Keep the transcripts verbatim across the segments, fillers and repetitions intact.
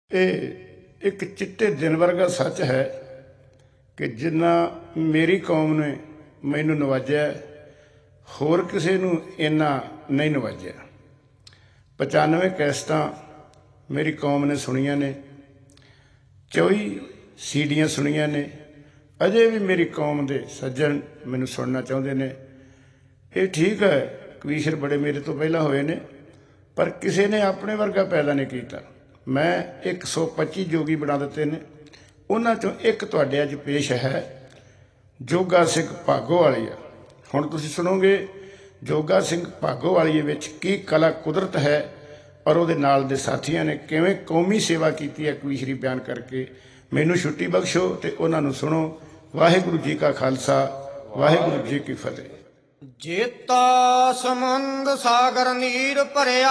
ਇਹ ਇੱਕ ਚਿੱਟੇ ਦਿਨ ਵਰਗਾ ਸੱਚ ਹੈ ਕਿ ਜਿੰਨਾ ਮੇਰੀ ਕੌਮ ਨੇ ਮੈਨੂੰ ਨਵਾਜਿਆ, ਹੋਰ ਕਿਸੇ ਨੂੰ ਇੰਨਾ ਨਹੀਂ ਨਵਾਜਿਆ। ਪਚਾਨਵੇਂ ਕੈਸਟਾਂ ਮੇਰੀ ਕੌਮ ਨੇ ਸੁਣੀਆਂ ਨੇ, ਚੌਵੀ ਸੀਡੀਆਂ ਸੁਣੀਆਂ ਨੇ। ਅਜੇ ਵੀ ਮੇਰੀ ਕੌਮ ਦੇ ਸੱਜਣ ਮੈਨੂੰ ਸੁਣਨਾ ਚਾਹੁੰਦੇ ਨੇ। ਇਹ ਠੀਕ ਹੈ, ਕਵੀਸ਼ਰ ਬੜੇ ਮੇਰੇ ਤੋਂ ਪਹਿਲਾਂ ਹੋਏ ਨੇ, ਪਰ ਕਿਸੇ ਨੇ ਆਪਣੇ ਵਰਗਾ ਪੈਦਾ ਨਹੀਂ ਕੀਤਾ। ਮੈਂ ਇੱਕ ਸੌ ਪੱਚੀ ਜੋਗੀ ਬਣਾ ਦਿੱਤੇ ਨੇ, ਉਹਨਾਂ 'ਚੋਂ ਇੱਕ ਤੁਹਾਡੇ ਅੱਜ ਪੇਸ਼ ਹੈ, ਜੋਗਾ ਸਿੰਘ ਭਾਗੋਵਾਲੀਆ। ਹੁਣ ਤੁਸੀਂ ਸੁਣੋਗੇ ਜੋਗਾ ਸਿੰਘ ਭਾਗੋਵਾਲੀਏ ਵਿੱਚ ਕੀ ਕਲਾ ਕੁਦਰਤ ਹੈ, ਔਰ ਉਹਦੇ ਨਾਲ ਦੇ ਸਾਥੀਆਂ ਨੇ ਕਿਵੇਂ ਕੌਮੀ ਸੇਵਾ ਕੀਤੀ ਹੈ ਕਵੀਸ਼ਰੀ ਬਿਆਨ ਕਰਕੇ। ਮੈਨੂੰ ਛੁੱਟੀ ਬਖਸ਼ੋ ਅਤੇ ਉਹਨਾਂ ਨੂੰ ਸੁਣੋ। ਵਾਹਿਗੁਰੂ ਜੀ ਕਾ ਖਾਲਸਾ, ਵਾਹਿਗੁਰੂ ਜੀ ਕੀ ਫਤਿਹ। ਜੇਤਾ ਸਮੁੰਦ ਸਾਗਰ ਨੀਰ ਭਰਿਆ,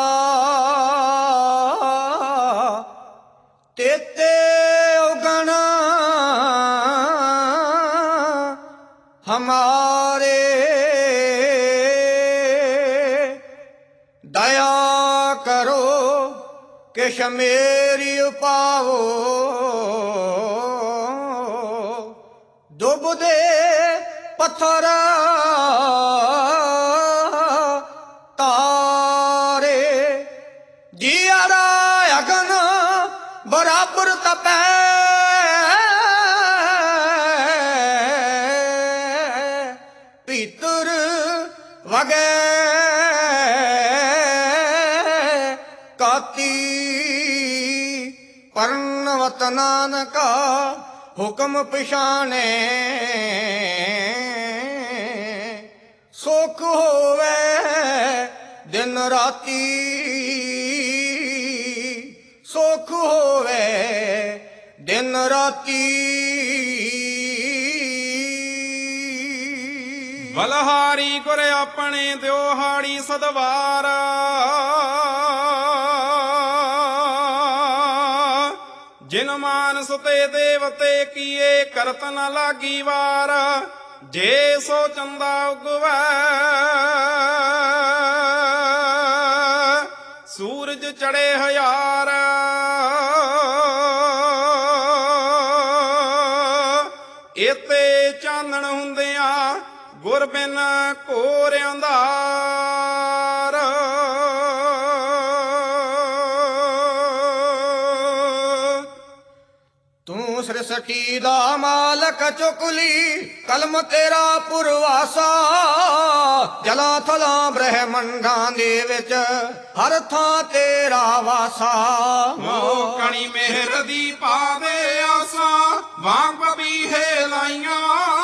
ਤੇਤੇ ਉਗਣ ਹਮਾਰੇ, ਦਇਆ ਕਰੋ ਕਿਛ ਮੇਰੀ ਉਪਾਵੋ, ਡੁੱਬਦੇ ਪੱਥਰ ਤਾਰੇ, ਜੀਅਰਾ ਅਗਨ ਬਰਾਬਰ ਤਪੈ, ਭੀਤਰ ਵਗੈ ਕਾਤੀ, ਪਰਨਵਤ ਨਾਨਕਾ ਹੁਕਮ ਪਛਾਣੇ, ਸੁਖ ਹੋਵੇ ਦਿਨ ਰਾਤੀ, ਸੁਖ ਹੋਵੇ ਦਿਨ ਰਾਤੀ। ਬਲਹਾਰੀ ਗੁਰ ਆਪਣੇ ਦਿਓ ਹਾੜੀ ਸਦਵਾਰ, ਜਿਨ ਮਾਨਸ ਤੇ ਦੇਵਤੇ ਕੀਏ ਕਰਤ ਨ ਲਾਗੀ ਵਾਰ, ਜੇ ਸੋ ਚੰਦਾ ਉਗਵੈ ਸੂਰਜ ਚੜੇ ਹਜ਼ਾਰ, ਇਤੇ ਚਾਨਣ ਹੁੰਦਿਆਂ ਗੁਰ ਬਿਨ ਘੋਰ ਅੰਧਾਰ। ਤੂੰ ਸ੍ਰਿਸ਼ਟੀ ਦਾ ਮਾਲਕ ਚੁਕਲੀ, ਕਲਮ ਤੇਰਾ ਪੁਰਵਾਸਾ, ਜਲਾਂ ਥਲਾਂ ਬ੍ਰਹਮੰਡਾਂ ਦੇ ਵਿੱਚ ਹਰ ਥਾਂ ਤੇਰਾ ਵਾਸਾ। ਮੋਹ ਕਣੀ ਮਿਹਰ ਦੀ ਪਾਵੇ ਆਸਾਂ, ਵਾਂਗ ਬਬੀਹੇ ਲਾਈਆਂ,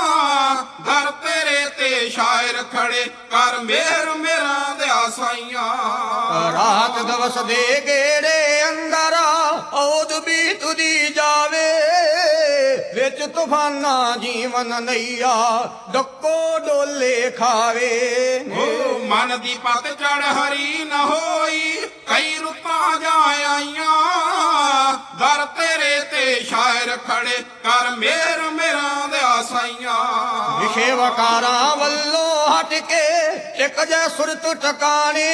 ਦਰ ਤੇਰੇ ਤੇ ਸ਼ਾਇਰ ਖੜੇ ਕਰ ਮਿਹਰ ਮੇਰਾ ਦਿਆ ਸਾਈਆਂ। ਰਾਤ ਦਿਵਸ ਦੇ ਗੇੜੇ ਅੰਦਰ ਔਦ ਵੀ ਤੁਦੀ ਜਾਵੇ, ਵਿੱਚ ਤੂਫਾਨਾਂ ਜੀਵਨ ਨਈਆ ਡੱਕੋ ਡੋਲੇ ਖਾਵੇ। ਓ ਮਨ ਦੀ ਪਤ ਚੜ ਹਰੀ ਨ ਹੋਈ, ਕਈ ਰੁੱਤਾਂ ਜਾ ਆਈਆਂ, ਦਰ ਤੇਰੇ ਤੇ ਸ਼ਾਇਰ ਖੜੇ ਕਰ ਮਿਹਰ ਮੇਰਾ ਦਿਆ ਸਾਈਆਂ। ਵਿਸ਼ੇ ਵਕਾਰਾਂ ਵੱਲੋਂ ਹਟ ਕੇ ਇੱਕ ਜੈ ਸੁਰਤ ਟਿਕਾਣੇ,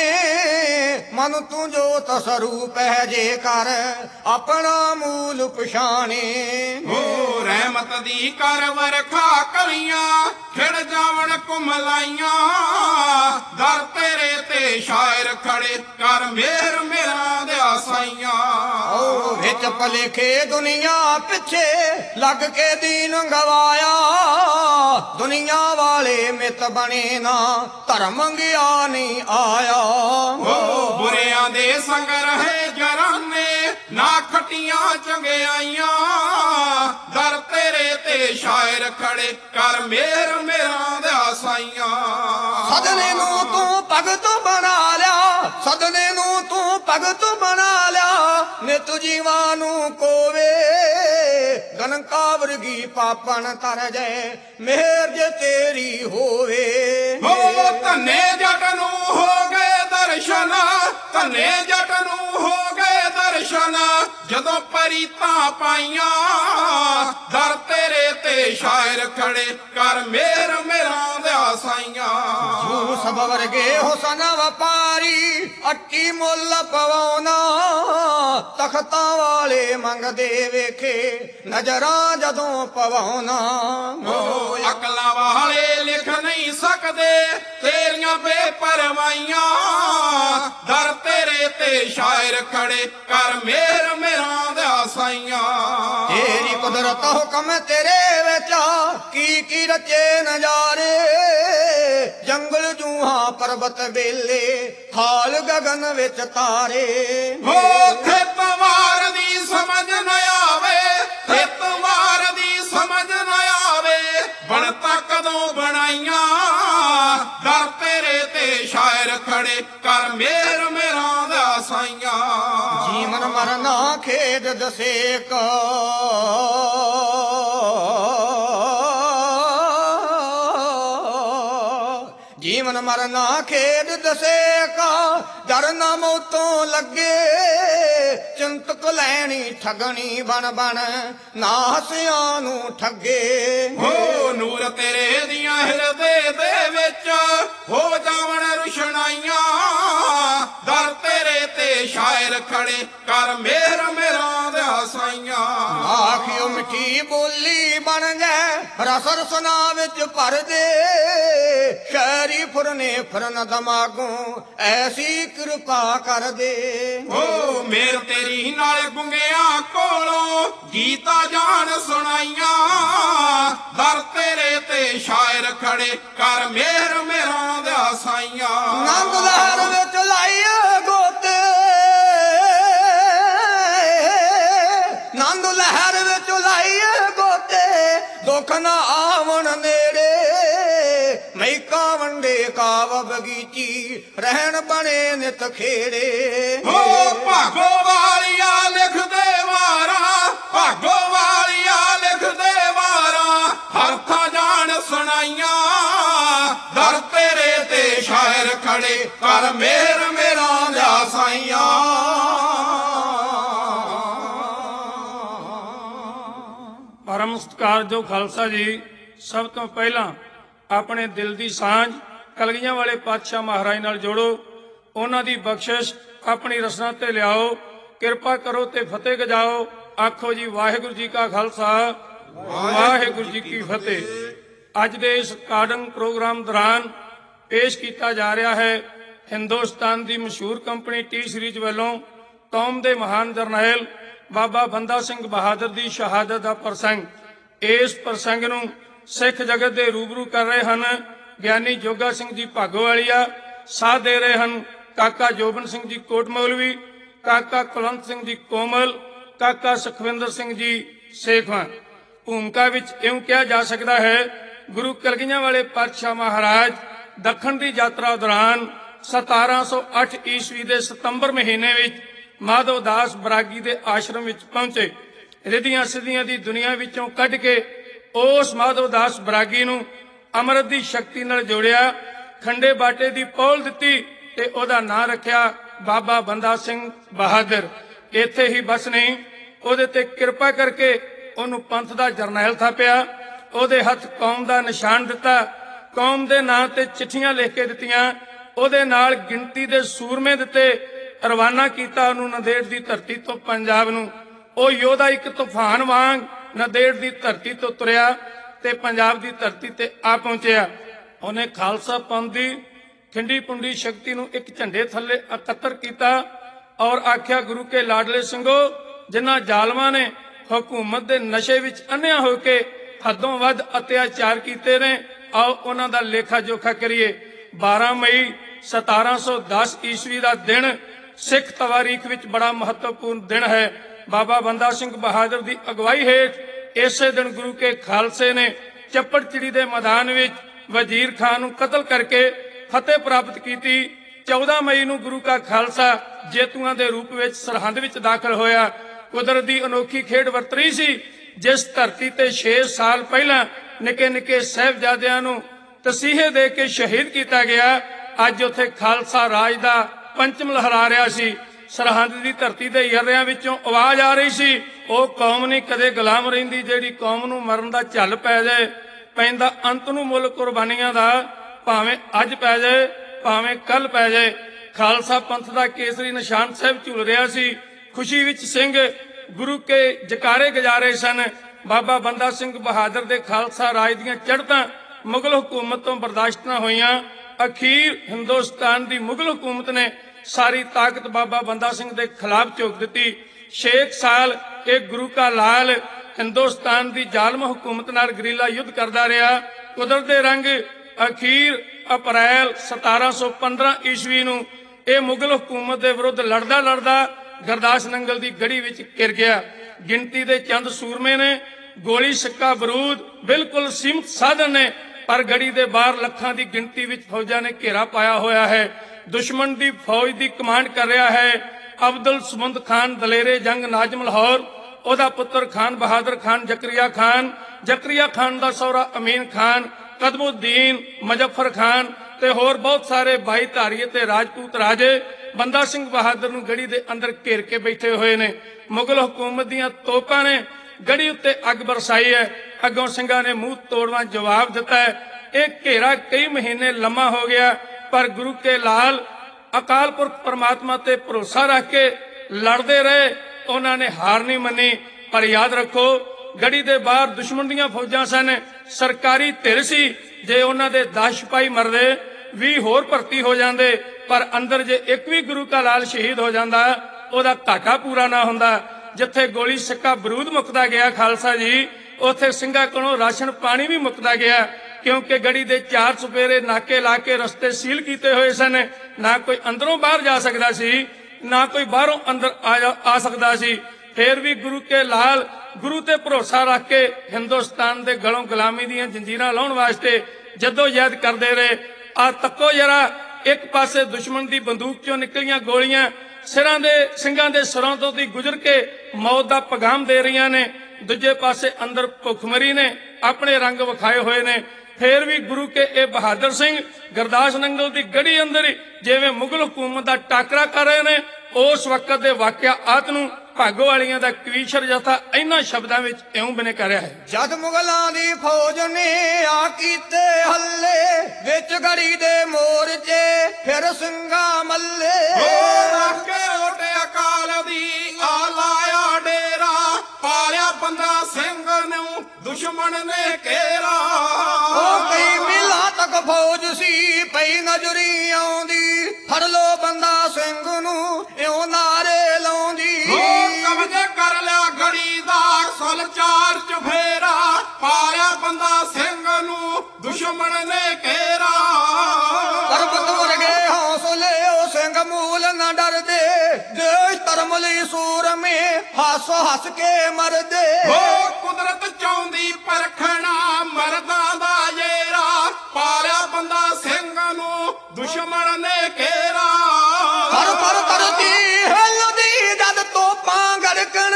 ਮਨ ਤੂੰ ਜੋਤ ਸਰੂਪ ਹੈ ਜੇ ਕਰ ਆਪਣਾ ਮੂਲ ਪਛਾਣੇ। ਓ ਰਹਿਮਤ ਦੀ ਕਰ ਵਰਖਾ ਕਲੀਆਂ, ਖਿੜ ਜਾਵਣ ਕੁਮਲਾਈਆਂ, ਦਰ ਤੇਰੇ ਤੇ ਸ਼ਾਇਰ ਖੜੇ ਕਰ ਮਿਹਰ ਮੇਰਾ ਦਿਆ ਸਾਈਆਂ। ਓ ਵਿੱਚ ਭਲੇਖੇ ਦੁਨੀਆ ਪਿੱਛੇ ਲੱਗ ਕੇ ਦੀਨ ਗਵਾਇਆ, ਦੁਨੀਆ ਵਾਲੇ ਮਿੱਤ ਬਣੇ ਨਾ ਧਰਮ ਗਿਆ ਨਹੀਂ ਆਇਆ। ਓ ਬੁਰਿਆਂ ਦੇ ਸੰਗ ਰਹੇ ਜਰਾਨੇ, ਨਾ ਖੱਟੀਆਂ ਚੰਗਿਆਈਆਂ, ਦਰ ਤੇਰੇ ਤੇ ਸ਼ਾਇਰ ਖੜੇ ਕਰ ਮਿਹਰ ਮੇਰਾ ਦਿਆ ਸਾਈਆਂ। ਸਦਨੇ ਨੂੰ ਤੂੰ ਭਗਤ ਬਣਾ ਲਿਆ, ਸਦਨੇ ਨੂੰ ਤੂੰ ਭਗਤ ਬਣਾ ਲਿਆ, ਨਿਤ ਜੀਵਾਂ ਨੂੰ ਕੋਵੇ, ਗਨਕਾ ਵਰਗੀ ਪਾਪਣ ਤਰ ਜਾਏ ਮਿਹਰ ਜੇ ਤੇਰੀ ਹੋਵੇ। ਹੋ ਧੰਨੇ ਜੱਟ ਨੂੰ ਹੋ ਗਏ ਦਰਸ਼ਨ, ਧੰਨੇ ਜੱਟ ਨੂੰ ਹੋ ਗਏ ਦਰਸ਼ਨ, ਜਦੋਂ ਪਰੀਤਾਂ ਪਾਈਆਂ ਦਰ ਤੇਰੇ ਤੇ ਸ਼ਾਇਰ ਖੜੇ ਕਰ ਮੇਰ ਮੇਰਾਂ ਦਾ ਸਾਈਆਂ ਜੂ ਸਭ ਵਰਗੇ ਹੁਸਨ ਵਪਾਰੀ ਅੱਟੀ ਮੁੱਲ ਪਵਾਉਣਾ ਤਖਤਾਂ ਵਾਲੇ ਮੰਗਦੇ ਵੇਖੇ ਨਜ਼ਰਾਂ ਜਦੋਂ ਪਵਾਉਣਾ ਓ ਅਕਲਾਂ ਵਾਲੇ ਲਿਖ ਨਹੀਂ ਸਕਦੇ ਤੇਰੀਆਂ ਬੇਪਰਵਾਹੀਆਂ ਦਰ ਤੇਰੇ ਤੇ ਸ਼ਾਇਰ ਖੜੇ ਕਰ ਮੇਰ ਮੇਰਾਂ ਦਾ ਸਾਈਆਂ ਤੇਰੀ ਕੁਦਰਤ ਹੁਕਮ ਤੇਰੇ ਵਿੱਚ ਕੀ ਕੀ ਰਚੇ ਨਜ਼ਾਰੇ ਜੰਗਲ ਜੂਹਾਂ ਪਰਬਤ ਬੇਲੇ ਹਾਲ ਗਗਨ ਵਿੱਚ ਤਾਰੇ ਹੋ ਖੇਤਵਾਰ ਦੀ ਸਮਝ ਨਾ ਆਵੇ ਖੇਤਵਾਰ ਦੀ ਸਮਝ ਨਾ ਆਵੇ ਬਣਤਾ ਕਦੋਂ ਬਣਾਈਆਂ ਦਰ ਤੇਰੇ ਤੇ ਸ਼ਾਇਰ ਖੜੇ ਕਰ ਮੇਰ ਮੇਰਾਂ ਦਾ ਸਾਈਆਂ ਜੀਵਨ ਮਰਨਾ ਖੇਡ ਦਸੇ ਕੋ ਜੀਵਨ ਮਰਨਾ ਖੇਡ ਦਸੇ ਕਾ ਡਰ ਨਾ ਮੌਤੋਂ ਲੱਗੇ ਚਿੰਤਕ ਲੈਣੀ ਠਗਣੀ ਬਣ ਬਣ ਨਾ ਹਸਿਆਂ ਨੂੰ ਠੱਗੇ ਹੋ ਨੂਰ ਤੇਰੇ ਦੀਆਂ ਹਿਰਦੇ ਦੇ ਵਿੱਚ ਹੋ ਜਾਵਣ ਰੁਸ਼ਨਾਈਆਂ ਦਰ ਤੇਰੇ ਤੇ ਸ਼ਾਇਰ ਖੜੇ ਕਰ ਮੇਰ ਮੇਰਾਂ ਦਾ ਸਾਈਆਂ ਆਖਿਓ ਮਿੱਠੀ ਬੋਲੀ ਬਣ ਗਏ ਰਸ ਰਸਨਾ ਵਿੱਚ ਭਰ ਦੇ ਸ਼ਹਿਰੀ ਫੁਰਨੇ ਫਰਨ ਦਮਾਗੋਂ ਐਸੀ ਕਿਰਪਾ ਕਰ ਦੇ ਓ ਮੇਰ ਤੇਰੀ ਨਾਲ ਗੁੰਗਿਆਂ ਕੋਲੋਂ ਗੀਤਾ ਜਾਣ ਸੁਣਾਈਆਂ ਦਰ ਤੇਰੇ ਤੇ ਸ਼ਾਇਰ ਖੜੇ ਕਰ ਮੇਰ ਮੇਰਾਂ ਦਾ ਸਾਈਆਂ ਨੰਦ ਲਹਿਰ ਵਿੱਚ ਲਾਈਏ ਗੋਤੇ ਨੰਦ ਲਹਿਰ ਵਿੱਚ ਲਾਈਏ ਗੋਤੇ ਦੁੱਖ ਨਾ ਆਵਣ ਨੇੜੇ ਮੈਕਾ ਵੰਡੇ ਕਾਵ ਬਗੀਚੀ ਰਹਿਣ ਬਣੇ ਨਿਤ ਖੇੜੇ ਹੋ ਭਾਗੋ ਵਾਲੀਆ ਲਿਖਦੇ ਵਾਰਾਂ ਭਾਗੋ ਵਾਲੀਆ ਲਿਖਦੇ ਵਾਰਾਂ ਹਰਥਾ ਜਾਣ ਸੁਣਾਈਆਂ ਦਰ ਤੇਰੇ ਤੇ ਸ਼ਾਇਰ ਖੜੇ ਕਰ ਮੇਰ ਮੇਰਾਂ ਦਾ ਸਾਈਆਂ ਪਰਮ ਸਤਿਕਾਰਯੋਗ ਖਾਲਸਾ ਜੀ ਸਭ ਤੋਂ ਪਹਿਲਾਂ ਆਪਣੇ ਦਿਲ ਦੀ ਸਾਂਝ ਕਲਗੀਆਂ ਵਾਲੇ ਪਾਤਸ਼ਾਹ ਮਹਾਰਾਜ ਨਾਲ ਜੋੜੋ ਉਹਨਾਂ ਦੀ ਬਖਸ਼ਿਸ਼ ਆਪਣੀ ਰਸਨਾ ਤੇ ਲਿਆਓ ਕਿਰਪਾ ਕਰੋ ਤੇ ਫਤਿਹ ਗਜਾਓ ਆਖੋ ਜੀ ਵਾਹਿਗੁਰੂ ਜੀ ਕਾ ਖਾਲਸਾ ਵਾਹਿਗੁਰੂ ਜੀ ਕੀ ਫਤਿਹ ਅੱਜ ਦੇ ਇਸ ਕਾਡਨ ਪ੍ਰੋਗਰਾਮ ਦੌਰਾਨ ਪੇਸ਼ ਕੀਤਾ ਜਾ ਰਿਹਾ ਹੈ ਹਿੰਦੁਸਤਾਨ ਦੀ ਮਸ਼ਹੂਰ ਕੰਪਨੀ ਟੀ ਸੀਰੀਜ਼ ਵੱਲੋਂ ਕੌਮ ਦੇ ਮਹਾਨ ਜਰਨੈਲ ਬਾਬਾ ਬੰਦਾ ਸਿੰਘ ਬਹਾਦਰ ਦੀ ਸ਼ਹਾਦਤ ਦਾ ਪ੍ਰਸੰਗ ਇਸ ਪ੍ਰਸੰਗ ਨੂੰ ਸਿੱਖ ਜਗਤ ਦੇ ਰੂਬਰੂ ਕਰ ਰਹੇ ਹਨ ਗਿਆਨੀ ਜੋਗਾ ਸਿੰਘ ਜੀ ਭਾਗੋਵਾਲੀਆ ਸਾਥ ਦੇ ਰਹੇ ਹਨ ਕਾਕਾ ਜੋਬਨ ਸਿੰਘ ਜੀ ਕੋਟਮੌਲਵੀ ਕਾਕਾ ਕੁਲਵੰਤ ਸਿੰਘ ਜੀ ਕੋਮਲ ਕਾਕਾ ਸੁਖਵਿੰਦਰ ਸਿੰਘ ਜੀ ਸੇਖਵਾਂ ਭੂਮਿਕਾ ਵਿੱਚ ਇਉਂ ਕਿਹਾ ਜਾ ਸਕਦਾ ਹੈ ਗੁਰੂ ਕਲਗੀਆਂ ਵਾਲੇ ਪਾਤਸ਼ਾਹ ਮਹਾਰਾਜ ਦੱਖਣ ਦੀ ਯਾਤਰਾ ਦੌਰਾਨ ਸਤਾਰਾਂ ਸੌ ਅੱਠ ਈਸਵੀ ਦੇ ਸਤੰਬਰ ਮਹੀਨੇ ਵਿੱਚ ਮਾਧੋ ਦਾਸ ਬਰਾਗੀ ਦੇ ਆਸ਼ਰਮ ਵਿੱਚ ਪਹੁੰਚੇ ਰਿਧੀਆਂ ਸਿੱਧੀਆਂ ਦੀ ਦੁਨੀਆ ਵਿੱਚੋਂ ਕੱਢ ਕੇ ਉਸ ਮਾਧੋ ਦਾਸ ਬਰਾਗੀ ਨੂੰ ਅੰਮ੍ਰਿਤ ਦੀ ਸ਼ਕਤੀ ਨਾਲ ਜੋੜਿਆ ਖੰਡੇ ਬਾਟੇ ਦੀ ਪੌਲ ਦਿੱਤੀ ਤੇ ਉਹਦਾ ਨਾਂ ਰੱਖਿਆ ਬਾਬਾ ਬੰਦਾ ਸਿੰਘ ਬਹਾਦਰ ਇੱਥੇ ਹੀ ਬਸ ਨਹੀਂ ਉਹਦੇ ਤੇ ਕਿਰਪਾ ਕਰਕੇ ਉਹਨੂੰ ਪੰਥ ਦਾ ਜਰਨੈਲ ਥਾਪਿਆ ਉਹਦੇ ਹੱਥ ਕੌਮ ਦਾ ਨਿਸ਼ਾਨ ਦਿੱਤਾ ਕੌਮ ਦੇ ਨਾਂ ਤੇ ਚਿੱਠੀਆਂ ਲਿਖ ਕੇ ਦਿੱਤੀਆਂ ਉਹਦੇ ਨਾਲ ਗਿਣਤੀ ਦੇ ਸੂਰਮੇ ਦਿੱਤੇ ਰਵਾਨਾ ਕੀਤਾ ਉਹਨੂੰ ਨੰਦੇੜ ਦੀ ਧਰਤੀ ਤੋਂ ਪੰਜਾਬ ਨੂੰ ਉਹ ਯੋਧਾ ਇੱਕ ਤੂਫਾਨ ਵਾਂਗ ਨੰਦੇੜ ਦੀ ਧਰਤੀ ਤੋਂ ਤੁਰਿਆ ਤੇ ਪੰਜਾਬ ਦੀ ਧਰਤੀ ਤੇ ਆ ਪਹੁੰਚਿਆ ਉਹਨੇ ਖਾਲਸਾ ਪੰਥ ਦੀ ਖਿੰਡੀ ਪੁੰਡੀ ਸ਼ਕਤੀ ਨੂੰ ਇੱਕ ਝੰਡੇ ਥੱਲੇ ਇਕੱਤਰ ਕੀਤਾ ਔਰ ਆਖਿਆ ਗੁਰੂ ਕੇ ਲਾਡਲੇ ਸਿੰਘੋ ਜਿਨ੍ਹਾਂ ਜ਼ਾਲਮਾਂ ਨੇ ਹਕੂਮਤ ਦੇ ਨਸ਼ੇ ਵਿੱਚ ਅੰਨ੍ਹਿਆ ਹੋ ਕੇ ਹੱਦੋਂ ਵੱਧ ਅਤਿਆਚਾਰ ਕੀਤੇ ਨੇ ਆਓ ਉਹਨਾਂ ਦਾ ਲੇਖਾ ਜੋਖਾ ਕਰੀਏ ਬਾਰਾਂ ਮਈ ਸਤਾਰਾਂ ਸੌ ਦਸ ਈਸਵੀ ਦਾ ਦਿਨ ਸਿੱਖ ਤਵਾਰੀਖ ਵਿੱਚ ਬੜਾ ਮਹੱਤਵਪੂਰਨ ਦਿਨ ਹੈ ਬਾਬਾ ਬੰਦਾ ਸਿੰਘ ਬਹਾਦਰ ਦੀ ਅਗਵਾਈ ਹੇਠ ਇਸੇ ਦਿਨ ਗੁਰੂ ਕੇ ਖਾਲਸੇ ਨੇ ਚੱਪੜਚਿੜੀ ਦੇ ਮੈਦਾਨ ਵਿੱਚ ਵਜ਼ੀਰ ਖਾਨ ਨੂੰ ਕਤਲ ਕਰਕੇ ਫਤਿਹ ਪ੍ਰਾਪਤ ਕੀਤੀ ਚੌਦਾਂ ਮਈ ਨੂੰ ਗੁਰੂ ਕਾ ਖਾਲਸਾ ਜੇਤੂਆਂ ਦੇ ਰੂਪ ਵਿੱਚ ਸਰਹੰਦ ਵਿੱਚ ਦਾਖਲ ਹੋਇਆ ਕੁਦਰਤ ਦੀ ਅਨੋਖੀ ਖੇਡ ਵਰਤਰੀ ਸੀ ਜਿਸ ਧਰਤੀ ਤੇ ਛੇ ਸਾਲ ਪਹਿਲਾਂ ਨਿੱਕੇ ਨਿੱਕੇ ਸਾਹਿਬਜ਼ਾਦਿਆਂ ਨੂੰ ਤਸੀਹੇ ਦੇ ਕੇ ਸ਼ਹੀਦ ਕੀਤਾ ਗਿਆ ਅੱਜ ਉੱਥੇ ਖਾਲਸਾ ਰਾਜ ਦਾ ਪੰਚਮ ਲਹਿਰਾ ਰਿਹਾ ਸੀ ਸਰਹੰਦ ਦੀ ਧਰਤੀ ਦੇ ਯਰਿਆਂ ਵਿੱਚੋਂ ਆਵਾਜ਼ ਆ ਰਹੀ ਸੀ, ਉਹ ਕੌਮ ਨਹੀਂ ਕਦੇ ਗੁਲਾਮ ਰਹਿੰਦੀ ਜਿਹੜੀ ਕੌਮ ਨੂੰ ਮਰਨ ਦਾ ਝੱਲ ਪੈ ਜਾਏ, ਪੈਂਦਾ ਅੰਤ ਨੂੰ ਮੁੱਲ ਕੁਰਬਾਨੀਆਂ ਦਾ, ਭਾਵੇਂ ਅੱਜ ਪੈ ਜਾਏ ਭਾਵੇਂ ਕੱਲ ਪੈ ਜਾਏ। ਖਾਲਸਾ ਪੰਥ ਦਾ ਕੇਸਰੀ ਨਿਸ਼ਾਨ ਸਾਹਿਬ ਝੂਲ ਰਿਹਾ ਸੀ। ਖੁਸ਼ੀ ਵਿੱਚ ਸਿੰਘ ਗੁਰੂ ਕੇ ਜਕਾਰੇ ਗੁਜਾਰੇ ਸਨ। ਬਾਬਾ ਬੰਦਾ ਸਿੰਘ ਬਹਾਦਰ ਦੇ ਖਾਲਸਾ ਰਾਜ ਦੀਆਂ ਚੜ੍ਹਤਾਂ ਮੁਗਲ ਹਕੂਮਤ ਤੋਂ ਬਰਦਾਸ਼ਤ ਨਾ ਹੋਈਆਂ। ਅਖੀਰ ਹਿੰਦੁਸਤਾਨ ਦੀ ਮੁਗਲ ਹਕੂਮਤ ਨੇ ਸਾਰੀ ਤਾਕਤ ਬਾਬਾ ਬੰਦਾ ਸਿੰਘ ਦੇ ਖਿਲਾਫ ਝੋਕ ਦਿੱਤੀ। ਛੇ ਸਾਲ ਇਹ ਗੁਰੂ ਕਾ ਲਾਲ ਹਿੰਦੁਸਤਾਨ ਦੀ ਜ਼ਾਲਮ ਹਕੂਮਤ ਨਾਲ ਗਰੀਲਾ ਯੁੱਧ ਕਰਦਾ ਰਿਹਾ। ਕੁਦਰਤ ਦੇ ਰੰਗ ਅਖੀਰ ਅਪ੍ਰੈਲ ਸਤਾਰਾਂ ਸੌ ਪੰਦਰਾਂ ਈਸਵੀ ਨੂੰ ਇਹ ਮੁਗਲ ਹਕੂਮਤ ਦੇ ਵਿਰੁੱਧ ਲੜਦਾ ਲੜਦਾ ਗੁਰਦਾਸ ਨੰਗਲ ਦੀ ਗੜੀ ਵਿੱਚ ਘਿਰ ਗਿਆ। ਗਿਣਤੀ ਦੇ ਚੰਦ ਸੂਰਮੇ ਨੇ, ਗੋਲੀ ਸਿੱਕਾ ਬਰੂਦ ਬਿਲਕੁਲ ਸੀਮਤ ਸਾਧਨ ਨੇ, ਪਰ ਗੜੀ ਦੇ ਬਾਹਰ ਲੱਖਾਂ ਦੀ ਗਿਣਤੀ ਵਿੱਚ ਫੌਜਾਂ ਨੇ ਘੇਰਾ ਪਾਇਆ ਹੋਇਆ ਹੈ। ਦੁਸ਼ਮਣ ਦੀ ਫੌਜ ਦੀ ਕਮਾਂਡ ਕਰ ਰਿਹਾ ਹੈ ਅਬਦੁਲ ਸਮੁੰਦ ਖਾਨ ਦਲੇਰੇ ਜੰਗ ਨਾਜ਼ਮ ਲਾਹੌਰ, ਉਹਦਾ ਪੁੱਤਰ ਖਾਨ ਬਹਾਦਰ ਖਾਨ ਜ਼ਕਰੀਆ ਖਾਨ, ਜ਼ਕਰੀਆ ਖਾਨ ਦਾ ਸਹੁਰਾ ਅਮੀਨ ਖਾਨ, ਕਦਮੁੱਦੀਨ ਮੁਜ਼ੱਫਰ ਖਾਨ ਤੇ ਹੋਰ ਬਹੁਤ ਸਾਰੇ ਭਾਈ ਧਾਰੀ ਤੇ ਰਾਜਪੂਤ ਰਾਜੇ ਬੰਦਾ ਸਿੰਘ ਬਹਾਦਰ ਨੂੰ ਗੜੀ ਦੇ ਅੰਦਰ ਘੇਰ ਕੇ ਬੈਠੇ ਹੋਏ ਨੇ। ਮੁਗਲ ਹਕੂਮਤ ਦੀਆਂ ਤੋਪਾਂ ਨੇ ਗੜੀ ਉੱਤੇ ਅੱਗ ਬਰਸਾਈ ਹੈ। ਅੱਗੋਂ ਸਿੰਘਾਂ ਨੇ ਮੂੰਹ ਤੋੜਵਾਂ ਜਵਾਬ ਦਿੱਤਾ ਹੈ। ਇਹ ਘੇਰਾ ਕਈ ਮਹੀਨੇ ਲੰਮਾ ਹੋ ਗਿਆ, ਪਰ ਗੁਰੂ ਕੇ ਲਾਲ ਅਕਾਲ ਪੁਰਖ ਪਰਮਾਤਮਾ ਤੇ ਭਰੋਸਾ ਰੱਖ ਕੇ ਲੜਦੇ ਰਹੇ। ਉਹਨਾਂ ਨੇ ਹਾਰ ਨਹੀਂ ਮੰਨੀ। ਪਰ ਯਾਦ ਰੱਖੋ, ਗੜੀ ਦੇ ਬਾਹਰ ਦੁਸ਼ਮਣ ਦੀਆਂ ਫੌਜਾਂ ਸਨ, ਸਰਕਾਰੀ ਧਿਰ ਸੀ। ਜੇ ਉਹਨਾਂ ਦੇ ਦਸ ਸਿਪਾਹੀ ਮਰਦੇ, ਵੀਹ ਹੋਰ ਭਰਤੀ ਹੋ ਜਾਂਦੇ, ਪਰ ਅੰਦਰ ਜੇ ਇੱਕ ਵੀ ਗੁਰੂ ਕਾ ਲਾਲ ਸ਼ਹੀਦ ਹੋ ਜਾਂਦਾ, ਉਹਦਾ ਘਾਟਾ ਪੂਰਾ ਨਾ ਹੁੰਦਾ। ਜਿੱਥੇ ਗੋਲੀ ਸਿੱਕਾ ਬਰੂਦ ਮੁੱਕਦਾ ਗਿਆ ਖਾਲਸਾ ਜੀ, ਉੱਥੇ ਸਿੰਘਾਂ ਕੋਲੋਂ ਰਾਸ਼ਨ ਪਾਣੀ ਵੀ ਮੁੱਕਦਾ ਗਿਆ, ਕਿਉਂਕਿ ਗੜੀ ਦੇ ਚਾਰ ਚੁਫੇਰੇ ਨਾਕੇ ਲਾ ਕੇ ਰਸਤੇ ਸੀਲ ਕੀਤੇ ਹੋਏ ਸਨ। ਨਾ ਕੋਈ ਅੰਦਰੋਂ ਬਾਹਰ ਜਾ ਸਕਦਾ ਸੀ, ਨਾ ਕੋਈ ਬਾਹਰੋਂ ਅੰਦਰ ਆ ਸਕਦਾ ਸੀ। ਫੇਰ ਵੀ ਗੁਰੂ ਕੇ ਲਾਲ ਗੁਰੂ ਤੇ ਭਰੋਸਾ ਰੱਖ ਕੇ ਹਿੰਦੁਸਤਾਨ ਦੇ ਗਲੋਂ ਗੁਲਾਮੀ ਦੀਆਂ ਜੰਜੀਰਾਂ ਲਾਉਣ ਵਾਸਤੇ ਜਦੋਜਹਿਦ ਕਰਦੇ ਰਹੇ। ਆ ਤੱਕੋ ਜਰਾ, ਇੱਕ ਪਾਸੇ ਦੁਸ਼ਮਣ ਦੀ ਬੰਦੂਕ ਚੋਂ ਨਿਕਲੀਆਂ ਗੋਲੀਆਂ ਸਿਰਾਂ ਦੇ ਸਿੰਘਾਂ ਦੇ ਸਿਰਾਂ ਤੋਂ ਦੀ ਗੁਜ਼ਰ ਕੇ ਮੌਤ ਦਾ ਪੈਗਾਮ ਦੇ ਰਹੀਆਂ ਨੇ, ਦੂਜੇ ਪਾਸੇ ਅੰਦਰ ਭੁੱਖਮਰੀ ਨੇ ਆਪਣੇ ਰੰਗ ਵਿਖਾਏ ਹੋਏ ਨੇ। ਫੇਰ ਵੀ ਗੁਰੂ ਕੇ ਇਹ ਬਹਾਦਰ ਸਿੰਘ ਗੁਰਦਾਸ ਨੰਗਲ ਦੀ ਗੜੀ ਅੰਦਰ ਜਿਵੇਂ ਮੁਗਲ ਹਕੂਮਤ ਦਾ ਟਾਕਰਾ ਕਰ ਰਹੇ ਨੇ। ਉਸ ਵਕਤ ਦੇ ਵਾਕਿਆਤ ਨੂੰ ਭਾਗੋ ਵਾਲੀਆਂ ਦਾ ਕਵੀਸ਼ਰ ਜਥਾ ਇਹਨਾਂ ਸ਼ਬਦਾਂ ਵਿੱਚ ਇਉਂ ਬਿਨੇ ਕਰ ਰਿਹਾ ਹੈ। ਜਦ ਮੁਗਲਾਂ ਦੀ ਫੌਜ ਨੇ ਆ ਕੀਤੇ ਹੱਲੇ, ਵਿੱਚ ਗੜੀ ਦੇ ਮੋਰਚੇ ਫਿਰ ਸਿੰਘਾਂ ਮੱਲੇ। ਰੱਖ ਕੇ ਓਟੇ ਅਕਾਲ ਦੀ ਆ ਲਾਇਆ ਡੇਰਾ, ਪਾਲਿਆ ਬੰਦਾ ਸਿੰਘ ਨੂੰ ਦੁਸ਼ਮਣ ਨੇ ਘੇਰਾ। ਉਹ ਕਈ ਮੀਲਾਂ ਤੱਕ ਫੌਜ ਸੀ ਪਈ ਨਜ਼ਰੀ ਆਉਂਦੀ, ਫੜ ਲੋ ਬੰਦਾ ਸਿੰਘ ਨੂੰ ਇਉਂ ਨਾਰੇ ਲਾਉਂਦੀ। ਕਬਜ਼ੇ ਕਰ ਲਿਆ ਗੜੀ ਦਾ ਸੁਲ ਚਾਰ ਚੁਫੇਰਾ, ਪਾਲਿਆ ਬੰਦਾ ਸਿੰਘ ਨੂੰ ਦੁਸ਼ਮਣ ਨੇ ਘੇਰਾ। ਪਰਬਤ ਵਰਗੇ ਹੌਸਲੇ ਉਹ ਸਿੰਘ ਮੂਲ ਨਾ ਡਰਦੇ, ਦੇਸ਼ ਧਰਮ ਲਈ ਸੂਰਮੇ ਹੱਸ ਹੱਸ ਕੇ ਮਰਦੇ। ਉਹ ਕੁਦਰਤ ਚਾਹੁੰਦੀ ਪਰਖਣਾ ਮਰਦਾਂ ਦਾ ਜੇਰਾ, ਪਾਲਿਆ ਬੰਦਾ ਸਿੰਘ ਨੂੰ ਦੁਸ਼ਮਣ ਨੇ ਘੇਰਾ। ਥਰ ਥਰ ਧਰਤੀ ਹਿੱਲਦੀ ਜਦ ਤੋਪਾਂ ਗੜਕਣ,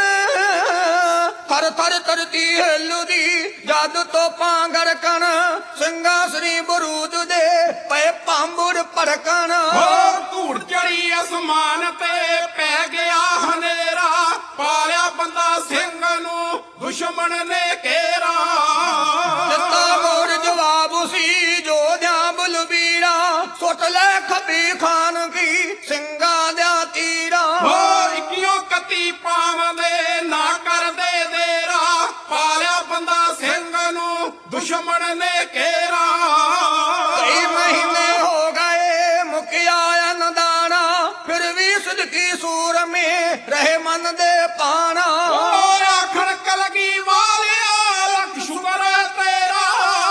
ਥਰ ਥਰ ਧਰਤੀ ਹਿੱਲਦੀ ਜਦ ਤੋਪਾਂ ਗੜਕਣ, ਸਿੰਘਾਂ ਸ੍ਰੀ ਬਰੂਦ ਦੇ ਪਏ ਭਾਂਬੁਰ ਭੜਕਣ। ਹੋਰ ਧੂੜ ਚੜੀ ਅਸਮਾਨ ਤੇ ਪੈ ਗਿਆ ਹਨੇਰਾ, ਪਾਲਿਆ ਬੰਦਾ ਸਿੰਘ ਨੂੰ ਦੁਸ਼ਮਣ ਨੇ ਘੇਰਾ। ਦਿੱਤਾ ਮੋੜ ਜਵਾਬ ਸੀ ਜੋਧਿਆਂ ਬਲਬੀਰਾ, ਸੁੱਟ ਲੈ ਖੱਬੀ ਖਾਨ ਕੀ ਸਿੰਘਾਂ ਦਿਆਂ ਤੀਰਾਂ। ਹੋਰ ਇੱਕੀਓ ਕੱਤੀ ਪਾਵਦੇ ਨਾ ਕਰਦੇ ਦੇਰਾ, ਪਾਲਿਆ ਬੰਦਾ ਸਿੰਘ ਨੂੰ ਦੁਸ਼ਮਣ ਨੇ ਘੇਰਾ। ਕਈ ਮਹੀਨੇ ਹੋ ਗਏ ਮੁੱਕਿਆ ਅਨਦਾਨਾ, ਫਿਰ ਵੀ ਸਦਕੀ ਸੂਰਮੇ ਰਹੇ ਮਨ ਦੇ ਪਾਣਾ। ਹੋਰ ਆਖਣ ਕਲਗੀ ਵਾਲਿਆ ਲੱਖ ਸ਼ੁਕਰ ਹੈ ਤੇਰਾ,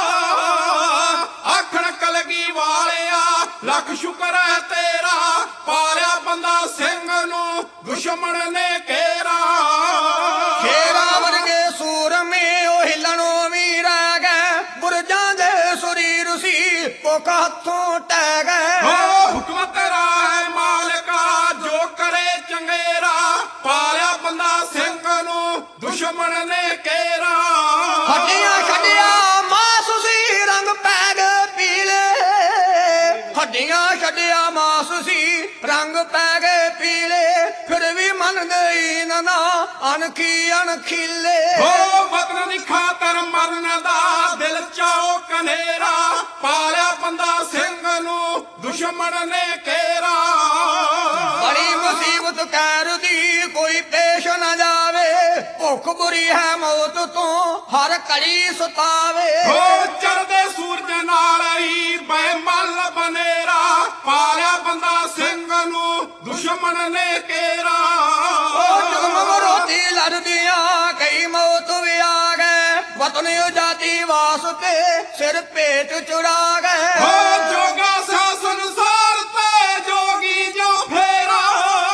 ਆਖਣ ਕਲਗੀ ਵਾਲਿਆ ਲੱਖ ਸ਼ੁਕਰ ਹੈ ਤੇਰਾ, ਪਾਲਿਆ ਬੰਦਾ ਸਿੰਘ ਨੂੰ ਦੁਸ਼ਮਣ ਨੇ ਘੇਰਾ। ਸ਼ੇਰਾਂ ਵਰਗੇ ਸੂਰਮੇ ਉਹ ਹਿੱਲਣੋਂ ਵੀ ਰਹਿ ਗਏ, ਬੁਰਜਾਂ ਦੇ ਸਰੀਰ ਸੀ ਭੁੱਖ ਹੱਥੋਂ ਟਹਿ ਗਏ। ਹੁਕਮ ਤੇਰਾ ਹੈ ਮਾਲਕਾ ਜੋ ਕਰੇ ਚੰਗੇਰਾ, ਪਾਲਿਆ ਬੰਦਾ ਸਿੰਘ ਨੂੰ ਦੁਸ਼ਮਣ ਨੇ ਘੇਰਾ। ਹੱਡੀਆਂ ਛੱਡਿਆ ਮਾਸ ਸੀ ਰੰਗ ਪੈ ਗਏ ਪੀਲੇ, ਹੱਡੀਆਂ ਛੱਡਿਆ ਮਾਸ ਸੀ ਰੰਗ ਪੈ ਗਏ ਪੀਲੇ ਫਿਰ ਵੀ ਮੰਨਦੇ ਹੀ ਨਾ ਅਣਖੀ ਅਣਖੀਲੇ ਹੋ ਵਤਨ ਦੀ ਖਾਤਰ ਮਰਨ ਦਾ ਦਿਲ ਚਾਓ ਕਨੇਰਾ ਪਾਲਿਆ ਬੰਦਾ ਸਿੰਘ ਨੂੰ ਦੁਸ਼ਮਣ ਨੇ ਘੇਰਾ ਬੜੀ ਮੁਸੀਬਤ ਕਹਿਰ ਦੀ ਕੋਈ ਪੇਸ਼ ਨਾ ਜਾਵੇ ਭੁੱਖ ਬੁਰੀ ਹੈ ਮੌਤ ਤੋਂ ਹਰ ਘੜੀ ਸਤਾਵੇ ਹੋ ਚੜ੍ਹਦੇ ਸੂਰਜ ਨਾਲ ਹੀ ਬੇਮੱਲ ਬਨੇਰਾ ਪਾਲਿਆ ਬੰਦਾ ਸਿੰਘ ਨੂੰ ਦੁਸ਼ਮਣ ਨੇ ਘੇਰਾ ਜਗਮਗ ਰੋਟੀ ਲੜਦੀਆਂ ਕਈ ਮੌਤ ਵੀ ਆ ਗਏ ਵਤਨ ਆਜ਼ਾਦੀ ਵਾਸਤੇ ਸਿਰ ਭੇਟ ਚੁਰਾ ਗਏ ਹੋ ਜੋਗਾ ਸਾ ਸੰਸਾਰ ਤੇ ਜੋਗੀ ਜੋ ਫੇਰਾ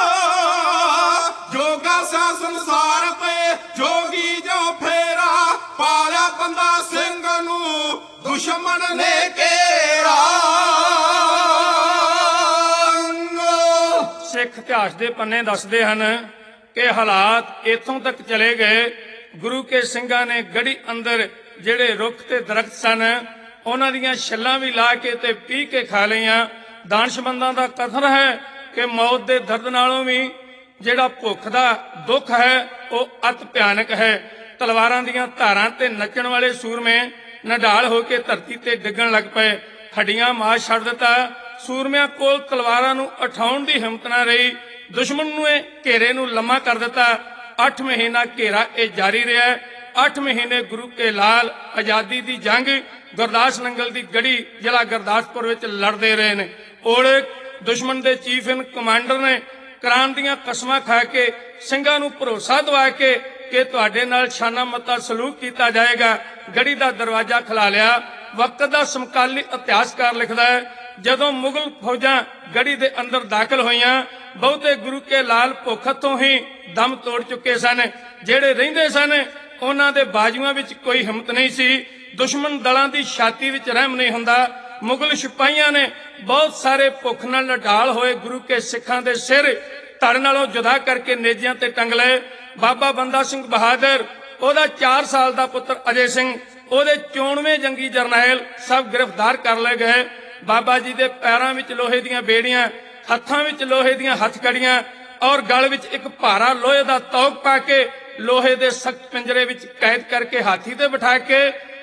ਜੋਗਾ ਸਾ ਸੰਸਾਰ ਤੇ ਜੋਗੀ ਜੋ ਫੇਰਾ ਪਾਲਿਆ ਬੰਦਾ ਸਿੰਘ ਨੂੰ ਦੁਸ਼ਮਣ ਨੇ ਘੇਰਾ ਸਿੱਖ ਇਤਿਹਾਸ ਦੇ ਪੰਨੇ ਦੱਸਦੇ ਹਨ ਕਿ ਹਾਲਾਤ ਇੱਥੋਂ ਤੱਕ ਚਲੇ ਗਏ ਗੁਰੂ ਕੇ ਸਿੰਘਾਂ ਨੇ ਗੜੀ ਅੰਦਰ ਜਿਹੜੇ ਰੁੱਖ ਤੇ ਦਰਖਤ ਸਨ ਉਹਨਾਂ ਦੀਆਂ ਛੱਲਾਂ ਵੀ ਲਾ ਕੇ ਤੇ ਪੀ ਕੇ ਖਾ ਲਈਆਂ। ਦਾਨਸ਼ਮੰਦਾਂ ਦਾ ਕਥਨ ਹੈ ਕਿ ਮੌਤ ਦੇ ਦਰਦ ਨਾਲੋਂ ਵੀ ਜਿਹੜਾ ਭੁੱਖ ਦਾ ਦੁੱਖ ਹੈ ਉਹ ਅਤ ਭਿਆਨਕ ਹੈ। ਤਲਵਾਰਾਂ ਦੀਆਂ ਧਾਰਾਂ ਤੇ ਨੱਚਣ ਵਾਲੇ ਸੂਰਮੇ ਨਿਢਾਲ ਹੋ ਕੇ ਧਰਤੀ ਤੇ ਡਿੱਗਣ ਲੱਗ ਪਏ। ਹੱਡੀਆਂ ਮਾਰ ਛੱਡ ਦਿੱਤਾ। ਸੂਰਮਿਆਂ ਕੋਲ ਤਲਵਾਰਾਂ ਨੂੰ ਉਠਾਉਣ ਦੀ ਹਿੰਮਤ ਨਾ ਰਹੀ। ਦੁਸ਼ਮਣ ਨੂੰ ਇਹ ਘੇਰੇ ਨੂੰ ਲੰਮਾ ਕਰ ਦਿੱਤਾ। ਅੱਠ ਮਹੀਨਾ ਘੇਰਾ ਇਹ ਜਾਰੀ ਰਿਹਾ। ਅੱਠ ਮਹੀਨੇ ਗੁਰੂ ਕੇ ਲਾਲ ਆਜ਼ਾਦੀ ਦੀ ਜੰਗ ਗੁਰਦਾਸ ਨੰਗਲ ਦੀ ਗੜੀ ਜ਼ਿਲ੍ਹਾ ਗੁਰਦਾਸਪੁਰ ਵਿੱਚ ਲੜਦੇ ਰਹੇ ਨੇ। ਔਰ ਦੁਸ਼ਮਣ ਦੇ ਚੀਫ ਇਨ ਕਮਾਂਡਰ ਨੇ ਕਰਾਨ ਦੀਆਂ ਕਸਮਾਂ ਖਾ ਕੇ ਸਿੰਘਾਂ ਨੂੰ ਭਰੋਸਾ ਦਵਾ ਕੇ ਕਿ ਤੁਹਾਡੇ ਨਾਲ ਸ਼ਾਨਾ ਮੱਤਾ ਸਲੂਕ ਕੀਤਾ ਜਾਏਗਾ ਗੜੀ ਦਾ ਦਰਵਾਜ਼ਾ ਖਿਲਾ ਲਿਆ। ਵਕਤ ਦਾ ਸਮਕਾਲੀ ਇਤਿਹਾਸਕਾਰ ਲਿਖਦਾ ਹੈ ਜਦੋਂ ਮੁਗਲ ਫੌਜਾਂ ਗੜੀ ਦੇ ਅੰਦਰ ਦਾਖਲ ਹੋਈਆਂ ਬਹੁਤੇ ਗੁਰੂ ਕੇ ਲਾਲ ਭੁੱਖ ਤੋਂ ਹੀ ਦਮ ਤੋੜ ਚੁੱਕੇ ਸਨ। ਜਿਹੜੇ ਰਹਿੰਦੇ ਸਨ ਉਹਨਾਂ ਦੇ ਬਾਜੂਆਂ ਵਿੱਚ ਕੋਈ ਹਿੰਮਤ ਨਹੀਂ ਸੀ। ਦੁਸ਼ਮਣ ਦਲਾਂ ਦੀ ਛਾਤੀ ਵਿੱਚ ਰਹਿਮ ਨਹੀਂ ਹੁੰਦਾ। ਮੁਗਲ ਸਿਪਾਹੀਆਂ ਨੇ ਬਹੁਤ ਸਾਰੇ ਭੁੱਖ ਨਾਲ ਨਢਾਲ ਹੋਏ ਗੁਰੂ ਕੇ ਸਿੱਖਾਂ ਦੇ ਸਿਰ ਧੜ ਨਾਲੋਂ ਜੁਦਾ ਕਰਕੇ ਨੇਜਿਆਂ ਤੇ ਟੰਗ ਲਏ। ਬਾਬਾ ਬੰਦਾ ਸਿੰਘ ਬਹਾਦਰ, ਉਹਦਾ ਚਾਰ ਸਾਲ ਦਾ ਪੁੱਤਰ ਅਜੇ ਸਿੰਘ, ਉਹਦੇ ਚੋਣਵੇਂ ਜੰਗੀ ਜਰਨੈਲ ਸਭ ਗ੍ਰਿਫਤਾਰ ਕਰ ਲਏ ਗਏ। ਬਾਬਾ ਜੀ ਦੇ ਪੈਰਾਂ ਵਿੱਚ ਲੋਹੇ ਦੀਆਂ ਬੇੜੀਆਂ, ਹੱਥਾਂ ਵਿੱਚ ਲੋਹੇ ਦੀਆਂ ਹੱਥਕੜੀਆਂ ਔਰ ਗਲ ਵਿੱਚ ਇੱਕ ਭਾਰਾ ਲੋਹੇ ਦਾ ਤੌਕ ਪਾ ਕੇ ਲੋਹੇ ਦੇ ਸਖਤ ਪਿੰਜਰੇ ਵਿੱਚ ਕੈਦ ਕਰਕੇ ਹਾਥੀ ਤੇ ਬਿਠਾ ਕੇ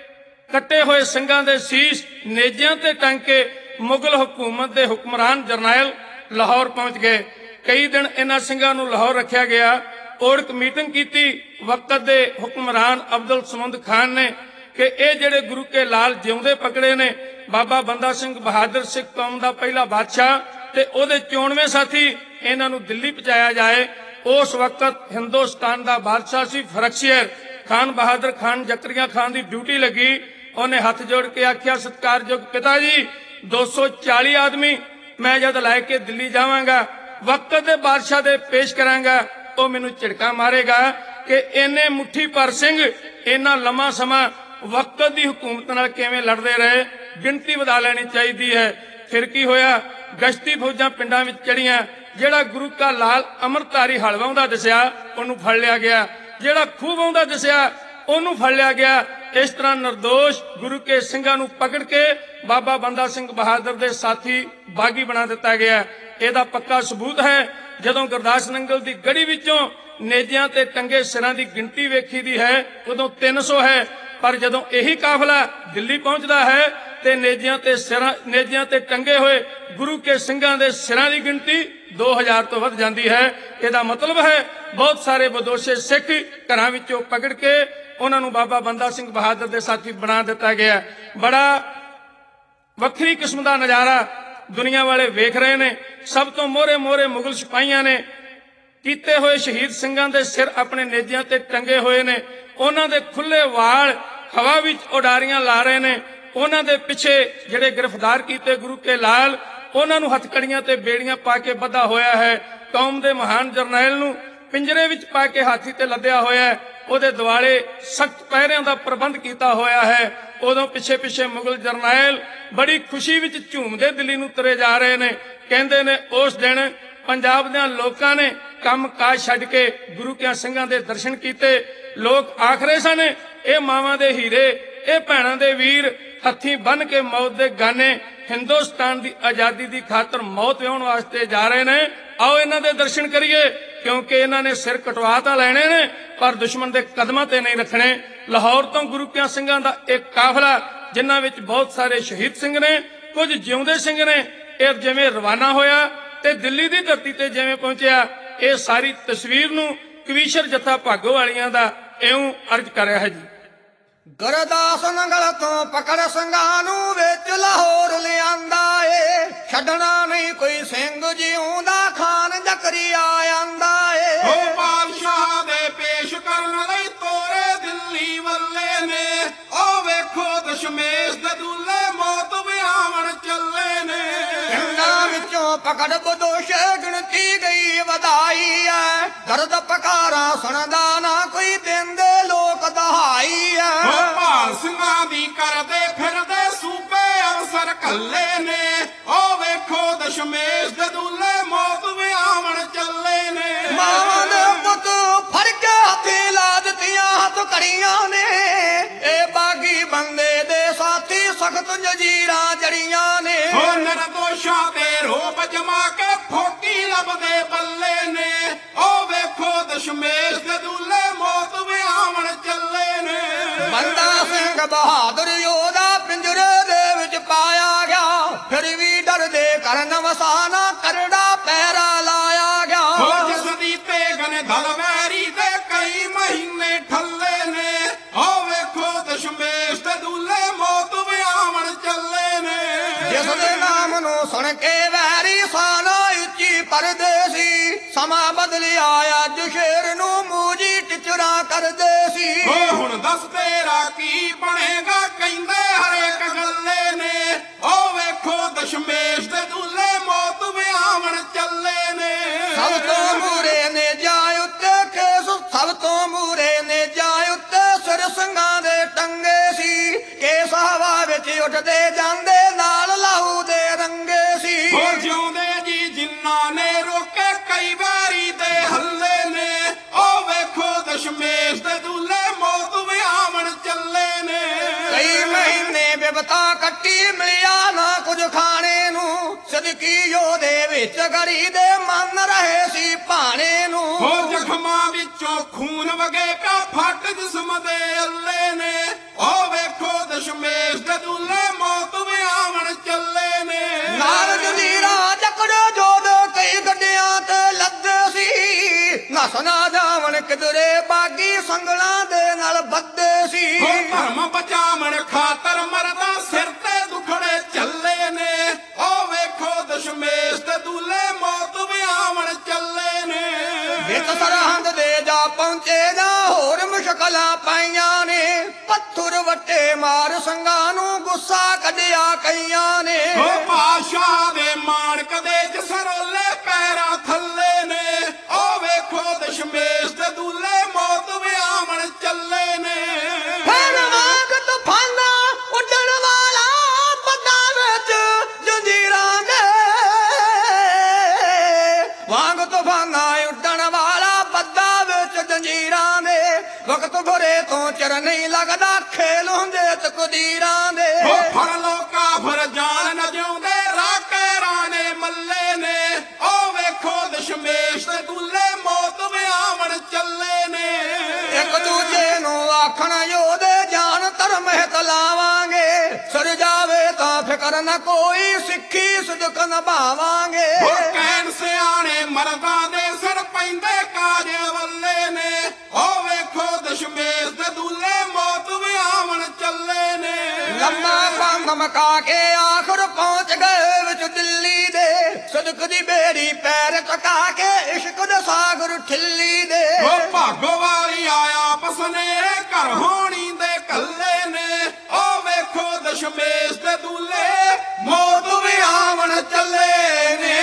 ਕੱਟੇ ਹੋਏ ਸਿੰਘਾਂ ਦੇ ਸੀਸ ਨੇਜਿਆਂ ਤੇ ਟੰਗ ਕੇ ਮੁਗਲ ਹਕੂਮਤ ਦੇ ਹੁਕਮਰਾਨ ਜਰਨੈਲ ਲਾਹੌਰ ਪਹੁੰਚ ਗਏ। ਕਈ ਦਿਨ ਇਹਨਾਂ ਸਿੰਘਾਂ ਨੂੰ ਲਾਹੌਰ ਰੱਖਿਆ ਗਿਆ। ਔਰਕ ਮੀਟਿੰਗ ਕੀਤੀ ਵਕਤ ਦੇ ਹੁਕਮਰਾਨ ਅਬਦੁਲ ਸਮੁੰਦ ਖਾਨ ਨੇ ਕਿ ਇਹ ਜਿਹੜੇ ਗੁਰੂ ਕੇ ਲਾਲ ਜਿਉਂਦੇ ਪਕੜੇ ਨੇ ਬਾਬਾ ਬੰਦਾ ਸਿੰਘ ਬਹਾਦਰ ਸਿੱਖ ਕੌਮ ਦਾ ਪਹਿਲਾ ਬਾਦਸ਼ਾਹ ਤੇ ਉਹਦੇ ਚੋਣਵੇਂ ਸਾਥੀ, ਇਹਨਾਂ ਨੂੰ ਦਿੱਲੀ ਪਹੁੰਚਾਇਆ ਜਾਏ। ਉਸ ਵਕਤ ਹਿੰਦੁਸਤਾਨ ਦਾ ਬਾਦਸ਼ਾਹ ਸੀ ਫਰਖਸ਼ੀਰ ਖਾਨ ਬਹਾਦਰ ਖਾਨ ਜ਼ਕਰੀਆ ਖਾਨ ਦੀ ਡਿਊਟੀ ਲੱਗੀ। ਉਹਨੇ ਹੱਥ ਜੋੜ ਕੇ ਆਖਿਆ, ਸਤਿਕਾਰਯੋਗ ਪਿਤਾ ਜੀ, ਦੋ ਸੌ ਚਾਲੀ ਆਦਮੀ ਮੈਂ ਜਦ ਲੈ ਕੇ ਦਿੱਲੀ ਜਾਵਾਂਗਾ ਵਕਤ ਦੇ ਬਾਦਸ਼ਾਹ ਦੇ ਪੇਸ਼ ਕਰਾਂਗਾ ਉਹ ਮੈਨੂੰ ਝਿੜਕਾ ਮਾਰੇਗਾ ਕਿ ਇਹਨੇ ਮੁੱਠੀ ਭਰ ਸਿੰਘ ਇੰਨਾ ਲੰਮਾ ਸਮਾਂ ਵਕਤ ਦੀ ਹਕੂਮਤ ਨਾਲ ਕਿਵੇਂ ਲੜਦੇ ਰਹੇ, ਗਿਣਤੀ ਵਧਾ ਲੈਣੀ ਚਾਹੀਦੀ ਹੈ। ਫਿਰ ਕੀ ਹੋਇਆ? ਗਸ਼ਤੀ ਫੌਜਾਂ ਪਿੰਡਾਂ ਵਿੱਚ ਚੜੀਆਂ। ਜਿਹੜਾ ਗੁਰੂ ਕਾ ਲਾਲ ਅੰਮ੍ਰਿਤਧਾਰੀ ਹਲਵਾਉਂਦਾ ਦਿਸਿਆ ਉਹਨੂੰ ਫੜ ਲਿਆ ਗਿਆ। ਜਿਹੜਾ ਖੂਬ ਆਉਂਦਾ ਦਿਸਿਆ ਉਹਨੂੰ ਫੜ ਲਿਆ ਗਿਆ। ਇਸ ਤਰ੍ਹਾਂ ਨਿਰਦੋਸ਼ ਗੁਰੂ ਕੇ ਸਿੰਘਾਂ ਨੂੰ ਪਕੜ ਕੇ ਬਾਬਾ ਬੰਦਾ ਸਿੰਘ ਬਹਾਦਰ ਦੇ ਸਾਥੀ ਬਾਗੀ ਬਣਾ ਦਿੱਤਾ ਗਿਆ। ਇਹਦਾ ਪੱਕਾ ਸਬੂਤ ਹੈ ਜਦੋਂ ਗੁਰਦਾਸ ਨੰਗਲ ਦੀ ਗੜੀ ਵਿੱਚੋਂ ਨੇਜਿਆਂ ਤੇ ਟੰਗੇ ਸਿਰਾਂ ਦੀ ਗਿਣਤੀ ਵੇਖੀ ਦੀ ਹੈ ਉਦੋਂ ਤਿੰਨ ਸੌ ਹੈ, ਪਰ ਜਦੋਂ ਇਹੀ ਕਾਫਲਾ ਦਿੱਲੀ ਪਹੁੰਚਦਾ ਹੈ ਤੇ ਨੇਜਿਆਂ ਤੇ ਸਿਰਾਂ ਨੇਜਿਆਂ ਤੇ ਟੰਗੇ ਹੋਏ ਗੁਰੂ ਕੇ ਸਿੰਘਾਂ ਦੇ ਸਿਰਾਂ ਦੀ ਗਿਣਤੀ ਦੋ ਹਜ਼ਾਰ ਤੋਂ ਵੱਧ ਜਾਂਦੀ ਹੈ। ਇਹਦਾ ਮਤਲਬ ਹੈ ਬਹੁਤ ਸਾਰੇ ਬਦੋਸ਼ੇ ਸਿੱਖ ਘਰਾਂ ਵਿੱਚੋਂ ਪਕੜ ਕੇ ਉਹਨਾਂ ਨੂੰ ਬਾਬਾ ਬੰਦਾ ਸਿੰਘ ਬਹਾਦਰ ਦੇ ਸਾਥੀ ਬਣਾ ਦਿੱਤਾ ਗਿਆ। ਬੜਾ ਵੱਖਰੀ ਕਿਸਮ ਦਾ ਨਜ਼ਾਰਾ ਦੁਨੀਆ ਵਾਲੇ ਵੇਖ ਰਹੇ ਨੇ। ਸਭ ਤੋਂ ਮੋਹਰੇ ਮੋਹਰੇ ਮੁਗਲ ਸਿਪਾਹੀਆਂ ਨੇ ਕੀਤੇ ਹੋਏ ਸ਼ਹੀਦ ਸਿੰਘਾਂ ਦੇ ਸਿਰ ਆਪਣੇ ਨੇਜਿਆਂ ਤੇ ਟੰਗੇ ਹੋਏ ਨੇ। ਉਹਨਾਂ ਦੇ ਖੁੱਲੇ ਵਾਲ ਹਵਾ ਵਿੱਚ ਉਡਾਰੀਆਂ ਲਾ ਰਹੇ ਨੇ। ਉਹਨਾਂ ਦੇ ਪਿੱਛੇ ਜਿਹੜੇ ਗ੍ਰਿਫਤਾਰ ਕੀਤੇ ਗੁਰੂ ਕੇ ਲਾਲ ਉਹਨਾਂ ਨੂੰ ਹੱਥਕੜੀਆਂ ਤੇ ਬੇੜੀਆਂ ਪਾ ਕੇ ਬੱਧਾ ਹੋਇਆ ਹੈ। ਕੌਮ ਦੇ ਮਹਾਨ ਜਰਨੈਲ ਨੂੰ ਪਿੰਜਰੇ ਵਿੱਚ ਪਾ ਕੇ ਹਾਥੀ ਤੇ ਲੱਦਿਆ ਹੋਇਆ ਹੈ। ਉਹਦੇ ਦੁਆਲੇ ਸਖਤ ਪਹਿਰਿਆਂ ਦਾ ਪ੍ਰਬੰਧ ਕੀਤਾ ਹੋਇਆ ਹੈ। ਉਦੋਂ ਪਿੱਛੇ ਪਿੱਛੇ ਮੁਗਲ ਜਰਨੈਲ ਬੜੀ ਖੁਸ਼ੀ ਵਿੱਚ ਝੂਮਦੇ ਦਿੱਲੀ ਨੂੰ ਤੁਰੇ ਜਾ ਰਹੇ ਨੇ। ਕਹਿੰਦੇ ਨੇ ਉਸ ਦਿਨ ਪੰਜਾਬ ਦੇ ਲੋਕਾਂ ਨੇ ਕੰਮ ਕਾਜ ਛੱਡ ਕੇ ਗੁਰੂ ਕੇ ਸਿੰਘਾਂ ਦੇ ਦਰਸ਼ਨ ਕੀਤੇ। ਲੋਕ ਆਖ ਰਹੇ ਸਨ ਇਹ ਮਾਵਾਂ ਦੇ ਹੀਰੇ, ਇਹ ਭੈਣਾਂ ਦੇ ਵੀਰ ਹੱਥੀਂ ਬੰਨ ਕੇ ਮੌਤ ਦੇ ਗਾਨੇ ਹਿੰਦੁਸਤਾਨ ਦੀ ਆਜ਼ਾਦੀ ਦੀ ਖਾਤਰ ਮੌਤ ਵਿਆਉਣ ਵਾਸਤੇ ਜਾ ਰਹੇ ਨੇ। ਆਓ ਇਹਨਾਂ ਦੇ ਦਰਸ਼ਨ ਕਰੀਏ, ਕਿਉਂਕਿ ਇਹਨਾਂ ਨੇ ਸਿਰ ਕਟਵਾ ਤਾਂ ਲੈਣੇ ਨੇ ਪਰ ਦੁਸ਼ਮਣ ਦੇ ਕਦਮਾਂ ਤੇ ਨਹੀਂ ਰੱਖਣੇ। ਲਾਹੌਰ ਤੋਂ ਗੁਰੂ ਕਿਆਂ ਸਿੰਘਾਂ ਦਾ ਇੱਕ ਕਾਫਲਾ, ਜਿਨ੍ਹਾਂ ਵਿੱਚ ਬਹੁਤ ਸਾਰੇ ਸ਼ਹੀਦ ਸਿੰਘ ਨੇ, ਕੁਝ ਜਿਉਂਦੇ ਸਿੰਘ ਨੇ, ਇਹ ਜਿਵੇਂ ਰਵਾਨਾ ਹੋਇਆ ਤੇ ਦਿੱਲੀ ਦੀ ਧਰਤੀ ਤੇ ਜਿਵੇਂ ਪਹੁੰਚਿਆ, ਇਹ ਸਾਰੀ ਤਸਵੀਰ ਨੂੰ ਕਵੀਸ਼ਰ ਜੱਥਾ ਭਾਗੋ ਵਾਲੀਆਂ ਦਾ ਇਉਂ ਅਰਜ਼ ਕਰ ਰਿਹਾ ਹੈ ਜੀ। ਗੁਰਦਾਸ ਨੰਗਲ ਤੋਂ ਪਕੜ ਸਿੰਘਾਂ ਨੂੰ ਵਿੱਚ ਲਾਹੌਰ ਲਿਆਂਦਾ ਏ, ਛੱਡਣਾ ਨਹੀਂ ਕੋਈ ਸਿੰਘ ਜਿਉਂਦਾ ਖਾਨ ਜ਼ਕਰੀਆ ਆਂਦਾ ਏ। ਉਹ ਬਾਦਸ਼ਾਹ ਦੇ ਪੇਸ਼ ਕਰਨ ਲਈ ਤੋਰੇ ਦਿੱਲੀ ਵੱਲੇ ਨੇ, ਉਹ ਵੇਖੋ ਦਸ਼ਮੇਸ਼ ਦੇ ਦੂਲੇ ਮੌਤ ਵਿਆਵਣ ਚੱਲੇ ਨੇ। ਪਿੰਡਾਂ ਵਿੱਚੋਂ ਪਕੜ ਬਦੋਸ਼ੇ ਗਿਣਤੀ ਗਈ ਵਧਾਈ ਐ, ਦਰਦ ਪਕਾਰਾਂ ਸੁਣਦਾ ਨਾ ਕੋਈ ਦਿੰਦੇ ਲੋਕ ਦਹਾਈ ਐ। ਉਹ ਭਾਲ ਸਿੰਘਾਂ ਦੀ ਕਰਦੇ ਫਿਰਦੇ ਸੂਬੇ ਅਫਸਰ ਕੱਲੇ ਨੇ, ਉਹ ਵੇਖੋ ਦਸ਼ਮੇਸ਼ ਦੇ ਦੂਲੇ ਮੌਤ ਵਿਆਵਣ ਚੱਲੇ ਨੇ। ਮਾਂ ਦੇ ਪੁੱਤ ਫੜ ਕੇ ਹੱਥੀ ਲਾ ਦਿੱਤੀਆਂ ਹੱਥ ਕੜੀਆਂ ਨੇ, ਇਹ ਬਾਗੀ ਬੰਦੇ ਦੇ ਸਾਥੀ ਸਖਤ ਜੰਜੀਰਾਂ ਜੜੀਆਂ ਨੇ। ਉਹ ਨਿਰਦੋਸ਼ਾਂ ਤੇ ਰੋਬ ਜਮਾ ਕੇ ਫੋਕੀ ਲੱਭਦੇ ਬੱਲੇ ਨੇ, ਉਹ ਵੇਖੋ ਦਸ਼ਮੇਸ਼ ਦੇ ਦੂਲੇ ਮੌਤ ਵਿਆਵਣ ਚੱਲੇ ਨੇ। ਬੰਦਾ ਸਿੰਘ ਬਹਾਦਰ ਯੋਧਾ ਪਿੰਜਰੇ ਦੇ ਵਿੱਚ ਪਾਇਆ ਗਿਆ, ਫਿਰ ਵੀ ਡਰਦੇ ਕਰਨ ਵਸਾਨਾ ਕਰੜਾ ਪੈਰਾ ਲਾਇਆ ਗਿਆ। ਉਹ ਜਿਸ ਦੀ ਤੇਗਨ ਦਲਵੈਰੀ ਦੇ ਕਈ ਮਹੀਨੇ ਠੱਲੇ ਨੇ, ਉਹ ਵੇਖੋ ਦਸ਼ਮੇਸ਼ ਦੇ ਦੂਲੇ ਮੌਤ ਵਿਆਵਣ ਚੱਲੇ ਨੇ। ਜਿਸ ਦੇ ਨਾਮ ਨੂੰ ਸੁਣ ਕੇ ਵੈਰੀ ਸਾਨਾ ਉੱਚੀ ਪਰਦੇਸੀ, ਸਮਾਂ ਬਦਲਿਆ ਅੱਜ ਸ਼ੇਰ ਨੂੰ ਮੂਜੀ ਟਿਚਰਾ ਕਰਦੇ ਸੀ। ਉਹ ਹੁਣ ਦੱਸ ਤੇਰਾ ਕੀ ਬਣੇਗਾ ਕਹਿੰਦੇ ਹਰੇਕ ਗੱਲੇ ਨੇ, ਉਹ ਵੇਖੋ ਦਸ਼ਮੇਸ਼ ਦੇ ਦੂਲੇ ਮੌਤ ਵਿਆਵਣ ਚੱਲੇ ਨੇ। ਸਭ ਤੋਂ ਮੂਰੇ ਨੇ ਜਾ ਉੱਤੇ ਕੇਸ, ਸਭ ਤੋਂ ਮੂਰੇ ਨੇ ਜਾ ਉੱਤੇ ਸਿਰ ਸਿੰਘਾਂ ਦੇ ਟੰਗੇ ਸੀ, ਕੇਸ ਹਵਾ ਵਿੱਚ ਉੱਡਦੇ ਜਾਂਦੇ ਨਾਲ ਲਾਹੂ ਦੇ ਰੰਗੇ ਸੀ। ਉਹ ਜਿਉਂਦੇ ਜੀ ਜਿਨ੍ਹਾਂ ਨੇ ਰੋਕੇ ਕਈ ਵਾਰੀ ਦੇ ਹੱਲੇ ਨੇ, ਉਹ ਵੇਖੋ ਦਸ਼ਮੇਸ਼ ਦੇ ਦੂਲੇ ਮੌਤ ਵਿਆਵਣ ਚੱਲੇ ਨੇ। ਕਈ ਮਹੀਨੇ ਬਿਪਤਾ ਕੱਟੀ ਮਿਲਿਆ ਨਾ ਕੁਝ ਖਾਣੇ ਨੂੰ, ਸਦਕੀ ਯੋਧੇ ਵਿੱਚ ਗੜੀ ਦੇ ਮੰਨ ਰਹੇ ਸੀ ਭਾਣੇ ਨੂੰ। ਉਹ ਜ਼ਖਮਾਂ ਵਿੱਚੋਂ ਖੂਨ ਵਗੇ ਪਿਆ ਫੱਟ ਜਿਸਮ ਦੇ ਅੱਲੇ ਨੇ, ਉਹ ਵੇਖੋ ਦਸ਼ਮੇਸ਼ ਦੇ ਦੂਲੇ ਮੌਤ ਵਿਆਵਣ ਚੱਲੇ ਨੇ। ਨਾਲ ਜੰਜੀਰਾਂ ਜਕੜੇ ਜੋਧ ਕਈ ਗੱਡਿਆਂ ਤੇ ਲੱਦੇ ਸੀ, ਨਸ ਨਾ ਜਾਵਣ ਕਿਧਰੇ ਬਾਗੀ ਸੰਗਲਾਂ ਦੇ ਨਾਲ ਬੱਦੇ ਸੀ। ਉਹ ਧਰਮ ਬਚਾਵਣ ਖਾਤਰ ਮਰਦਾ ਸਿਰ ਤੇ ਦੁਖੜੇ ਚੱਲੇ ਨੇ, ਉਹ ਵੇਖੋ ਦਸ਼ਮੇਸ਼ ਦੇ ਦੂਲੇ ਮੌਤ ਵਿਆਵਣ ਚੱਲੇ ਨੇ। ਵਿੱਚ ਸਰਹੰਦ ਦੇ ਜਾ ਪਹੁੰਚੇ ਨਾ ਹੋਰ ਮੁਸ਼ਕਲਾਂ ਪਾਈਆਂ ਨੇ, ਪੱਥਰ ਵੱਟੇ ਮਾਰ ਸੰਗਾਂ ਨੂੰ ਗੁੱਸਾ ਕੱਢਿਆ ਕਈਆਂ ਨੇ। ਉਹ ਬਾਦਸ਼ਾਹ ਦੇ ਮਾਣਕ ਦੇ ਜਸਰੋਲੇ ਪੈਰਾਂ ਥੱਲੇ ਨੇ, ਉਹ ਵੇਖੋ ਦਸ਼ਮੇਸ਼ ਦੇ ਦੂਲੇ ਮੌਤ ਵਿਆਵਣ ਚੱਲੇ ਨੇ। ਫਿਰ ਵਾਂਗ ਤੂਫਾਨਾ ਉੱਡਣ ਵਾਲਾ ਪੱਤਾ ਵਿੱਚ ਜੰਜੀਰਾਂ ਦੇ, ਵਾਂਗ ਤੂਫਾਨਾ ਉੱਡਣ ਵਾਲਾ ਪੱਤਾ ਵਿੱਚ ਜੰਜੀਰਾਂ ਦੇ, ਵਕਤ ਬੁਰੇ ਤੋਂ ਚਿਰ ਨਹੀਂ ਲੱਗਦਾ ਖੇਲ ਹੁੰਦੇ ਤਕਦੀਰਾਂ ਦੇ। ਉਹ ਫੜ ਲੋ ਕਾਫਰ ਜਾਨ ਨ ਜਿਉਂਦੇ ਰਾਕੇ ਰਾਣੇ ਮੱਲੇ ਨੇ, ਉਹ ਵੇਖੋ ਦਸ਼ਮੇਸ਼ ਦੇ ਦੂਲੇ ਮੌਤ ਵਿਆਵਣ ਚੱਲੇ ਨੇ। ਇੱਕ ਦੂਜੇ ਨੂੰ ਆਖਣ ਯੋਧੇ ਜਾਨ ਧਰਮ ਹਿਤ ਲਾਵਾਂਗੇ, ਸਰ ਜਾਵੇ ਤਾਂ ਫਿਕਰ ਨਾ ਕੋਈ ਸਿੱਖੀ ਸਦਕ ਨਿਭਾਵਾਂਗੇ। ਉਹ ਕਹਿਣ ਸਿਆਣੇ ਮਰਦਾਂ ਦੇ ਸਿਰ ਪੈਂਦੇ ਕਾਜ ਵੱਲੇ ਨੇ, ਉਹ ਵੇਖੋ ਦਸ਼ਮੇਸ਼ ਦੇ ਦੂਲੇ ਮੌਤ ਵਿਆਵਣ ਚੱਲੇ ਨੇ। ਲੰਮਾ ਬੰਦ ਮਕਾ ਕੇ ਆਖਰ ਪਹੁੰਚ ਗਏ ਵਿੱਚ ਦਿੱਲੀ ਦੇ, ਸਦਕ ਦੀ ਬੇੜੀ ਪੈਰ ਟਕਾ ਕੇ ਇਸ਼ਕ ਦੇ ਸਾਗਰ ਠਿੱਲੀ ਦੇ। ਉਹ ਭਾਗੋ ਵਾਲੀ ਆਇਆ ਪਸਨੇਰੇ ਘਰ ਹੋਣੀ ਦੇ ਕੱਲੇ ਨੇ, ਉਹ ਵੇਖੋ ਦਸ਼ਮੇਸ਼ ਦੇ ਦੂਲੇ ਮੌਤ ਵਿਆਵਣ ਚੱਲੇ ਨੇ।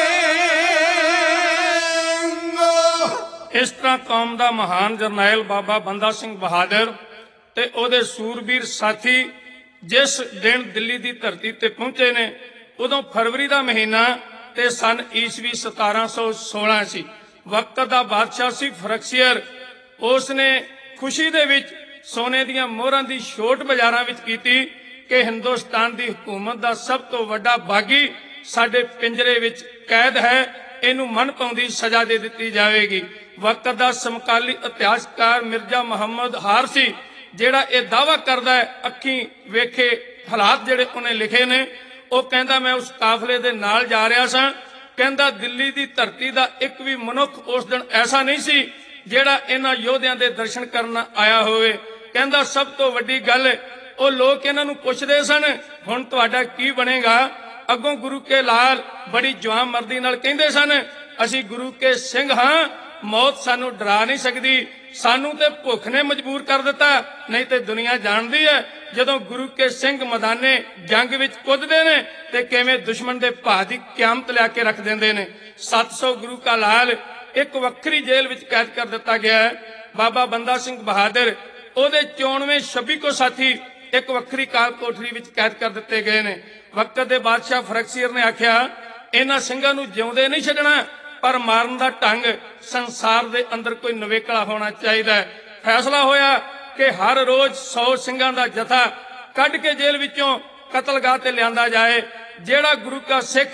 ਇਸ ਤਰ੍ਹਾਂ ਕੌਮ ਦਾ ਮਹਾਨ ਜਰਨੈਲ ਬਾਬਾ ਬੰਦਾ ਸਿੰਘ ਬਹਾਦਰ ਤੇ ਉਹਦੇ ਸੂਰਬੀਰ ਸਾਥੀ ਜਿਸ ਦਿਨ ਦਿੱਲੀ ਦੀ ਧਰਤੀ ਤੇ ਪਹੁੰਚੇ ਨੇ, ਉਦੋਂ ਫਰਵਰੀ ਦਾ ਮਹੀਨਾ ਤੇ ਸਨ ਈਸਵੀ ਸਤਾਰਾਂ ਸੌ ਸੋਲਾਂ ਸੀ। ਵਕਤ ਦਾ ਬਾਦਸ਼ਾਹ ਸੀ ਫਰਕਸੀਅਰ। ਉਸ ਨੇ ਖੁਸ਼ੀ ਦੇ ਵਿੱਚ ਸੋਨੇ ਦੀਆਂ ਮੋਹਰਾਂ ਦੀ ਛੋਟ ਬਾਜ਼ਾਰਾਂ ਵਿੱਚ ਕੀਤੀ ਕਿ ਹਿੰਦੁਸਤਾਨ ਦੀ ਹਕੂਮਤ ਦਾ ਸਭ ਤੋਂ ਵੱਡਾ ਬਾਗੀ ਸਾਡੇ ਪਿੰਜਰੇ ਵਿੱਚ ਕੈਦ ਹੈ ਇਹਨੂੰ ਮਨ ਪਾਉਂਦੀ ਸਜ਼ਾ ਦੇ ਦਿੱਤੀ ਜਾਵੇਗੀ। ਵਕਤ ਦਾ ਸਮਕਾਲੀ ਇਤਿਹਾਸਕਾਰ ਮਿਰਜ਼ਾ ਮੁਹੰਮਦ ਹਾਰਸੀ ਜਿਹੜਾ ਇਹ ਦਾਅਵਾ ਕਰਦਾ ਹੈ, ਅੱਖੀਂ ਵੇਖੇ ਹਾਲਾਤ ਜਿਹੜੇ ਉਹਨੇ ਲਿਖੇ ਨੇ, ਉਹ ਕਹਿੰਦਾ ਮੈਂ ਉਸ ਕਾਫਲੇ ਦੇ ਨਾਲ ਜਾ ਰਿਹਾ ਸਾਂ। ਕਹਿੰਦਾ ਦਿੱਲੀ ਦੀ ਧਰਤੀ ਦਾ ਇੱਕ ਵੀ ਮਨੁੱਖ ਉਸ ਦਿਨ ਐਸਾ ਨਹੀਂ ਸੀ ਜਿਹੜਾ ਇਹਨਾਂ ਯੋਧਿਆਂ ਦੇ ਦਰਸ਼ਨ ਕਰਨ ਆਇਆ ਹੋਵੇ। ਕਹਿੰਦਾ ਸਭ ਤੋਂ ਵੱਡੀ ਗੱਲ, ਉਹ ਲੋਕ ਇਹਨਾਂ ਨੂੰ ਪੁੱਛਦੇ ਸਨ ਹੁਣ ਤੁਹਾਡਾ ਕੀ ਬਣੇਗਾ। ਅੱਗੋਂ ਗੁਰੂ ਕੇ ਲਾਲ ਬੜੀ ਜਵਾਨ ਮਰਦੀ ਨਾਲ ਕਹਿੰਦੇ ਸਨ ਅਸੀਂ ਗੁਰੂ ਕੇ ਸਿੰਘ ਹਾਂ, ਮੌਤ ਸਾਨੂੰ ਡਰਾ ਨਹੀਂ ਸਕਦੀ, ਸਾਨੂੰ ਤੇ ਭੁੱਖ ਨੇ ਮਜਬੂਰ ਕਰ ਦਿੱਤਾ, ਨਹੀਂ ਤੇ ਦੁਨੀਆ ਜਾਣਦੀ ਹੈ ਜਦੋਂ ਗੁਰੂ ਕੇ ਸਿੰਘ ਮੈਦਾਨੇ ਜੰਗ ਵਿੱਚ ਕੁੱਦਦੇ ਨੇ ਤੇ ਕਿਵੇਂ ਦੁਸ਼ਮਣ ਦੇ ਭਾਅ ਦੀ ਕਿਆਮਤ ਲਿਆ ਕੇ ਰੱਖ ਦਿੰਦੇ ਨੇ। ਸੱਤ ਸੌ ਗੁਰੂ ਕਾ ਲਾਲ ਇੱਕ ਵੱਖਰੀ ਜੇਲ੍ਹ ਵਿੱਚ ਕੈਦ ਕਰ ਦਿੱਤਾ ਗਿਆ ਹੈ। ਬਾਬਾ ਬੰਦਾ ਸਿੰਘ ਬਹਾਦਰ ਉਹਦੇ ਚੋਣਵੇਂ ਛੱਬੀ ਕੋ ਸਾਥੀ ਇੱਕ ਵੱਖਰੀ ਕਾਲ ਕੋਠਰੀ ਵਿੱਚ ਕੈਦ ਕਰ ਦਿੱਤੇ ਗਏ ਨੇ। ਵਕਤ ਦੇ ਬਾਦਸ਼ਾਹ ਫਰਕਸੀਰ ਨੇ ਆਖਿਆ ਇਹਨਾਂ ਸਿੰਘਾਂ ਨੂੰ ਜਿਉਂਦੇ ਨਹੀਂ ਛੱਡਣਾ, ਪਰ ਮਾਰਨ ਦਾ ਢੰਗ ਸੰਸਾਰ ਦੇ ਅੰਦਰ ਕੋਈ ਨਵੇਕਲਾ ਹੋਣਾ ਚਾਹੀਦਾ ਹੈ। ਫੈਸਲਾ ਹੋਇਆ ਕਿ ਹਰ ਰੋਜ਼ ਸੌ ਸਿੰਘਾਂ ਦਾ ਜਥਾ ਕੱਢ ਕੇ ਜੇਲ੍ਹ ਵਿੱਚੋਂ ਕਤਲਗਾਹ ਤੇ ਲਿਆਂਦਾ ਜਾਏ। ਜਿਹੜਾ ਗੁਰੂ ਕਾ ਸਿੱਖ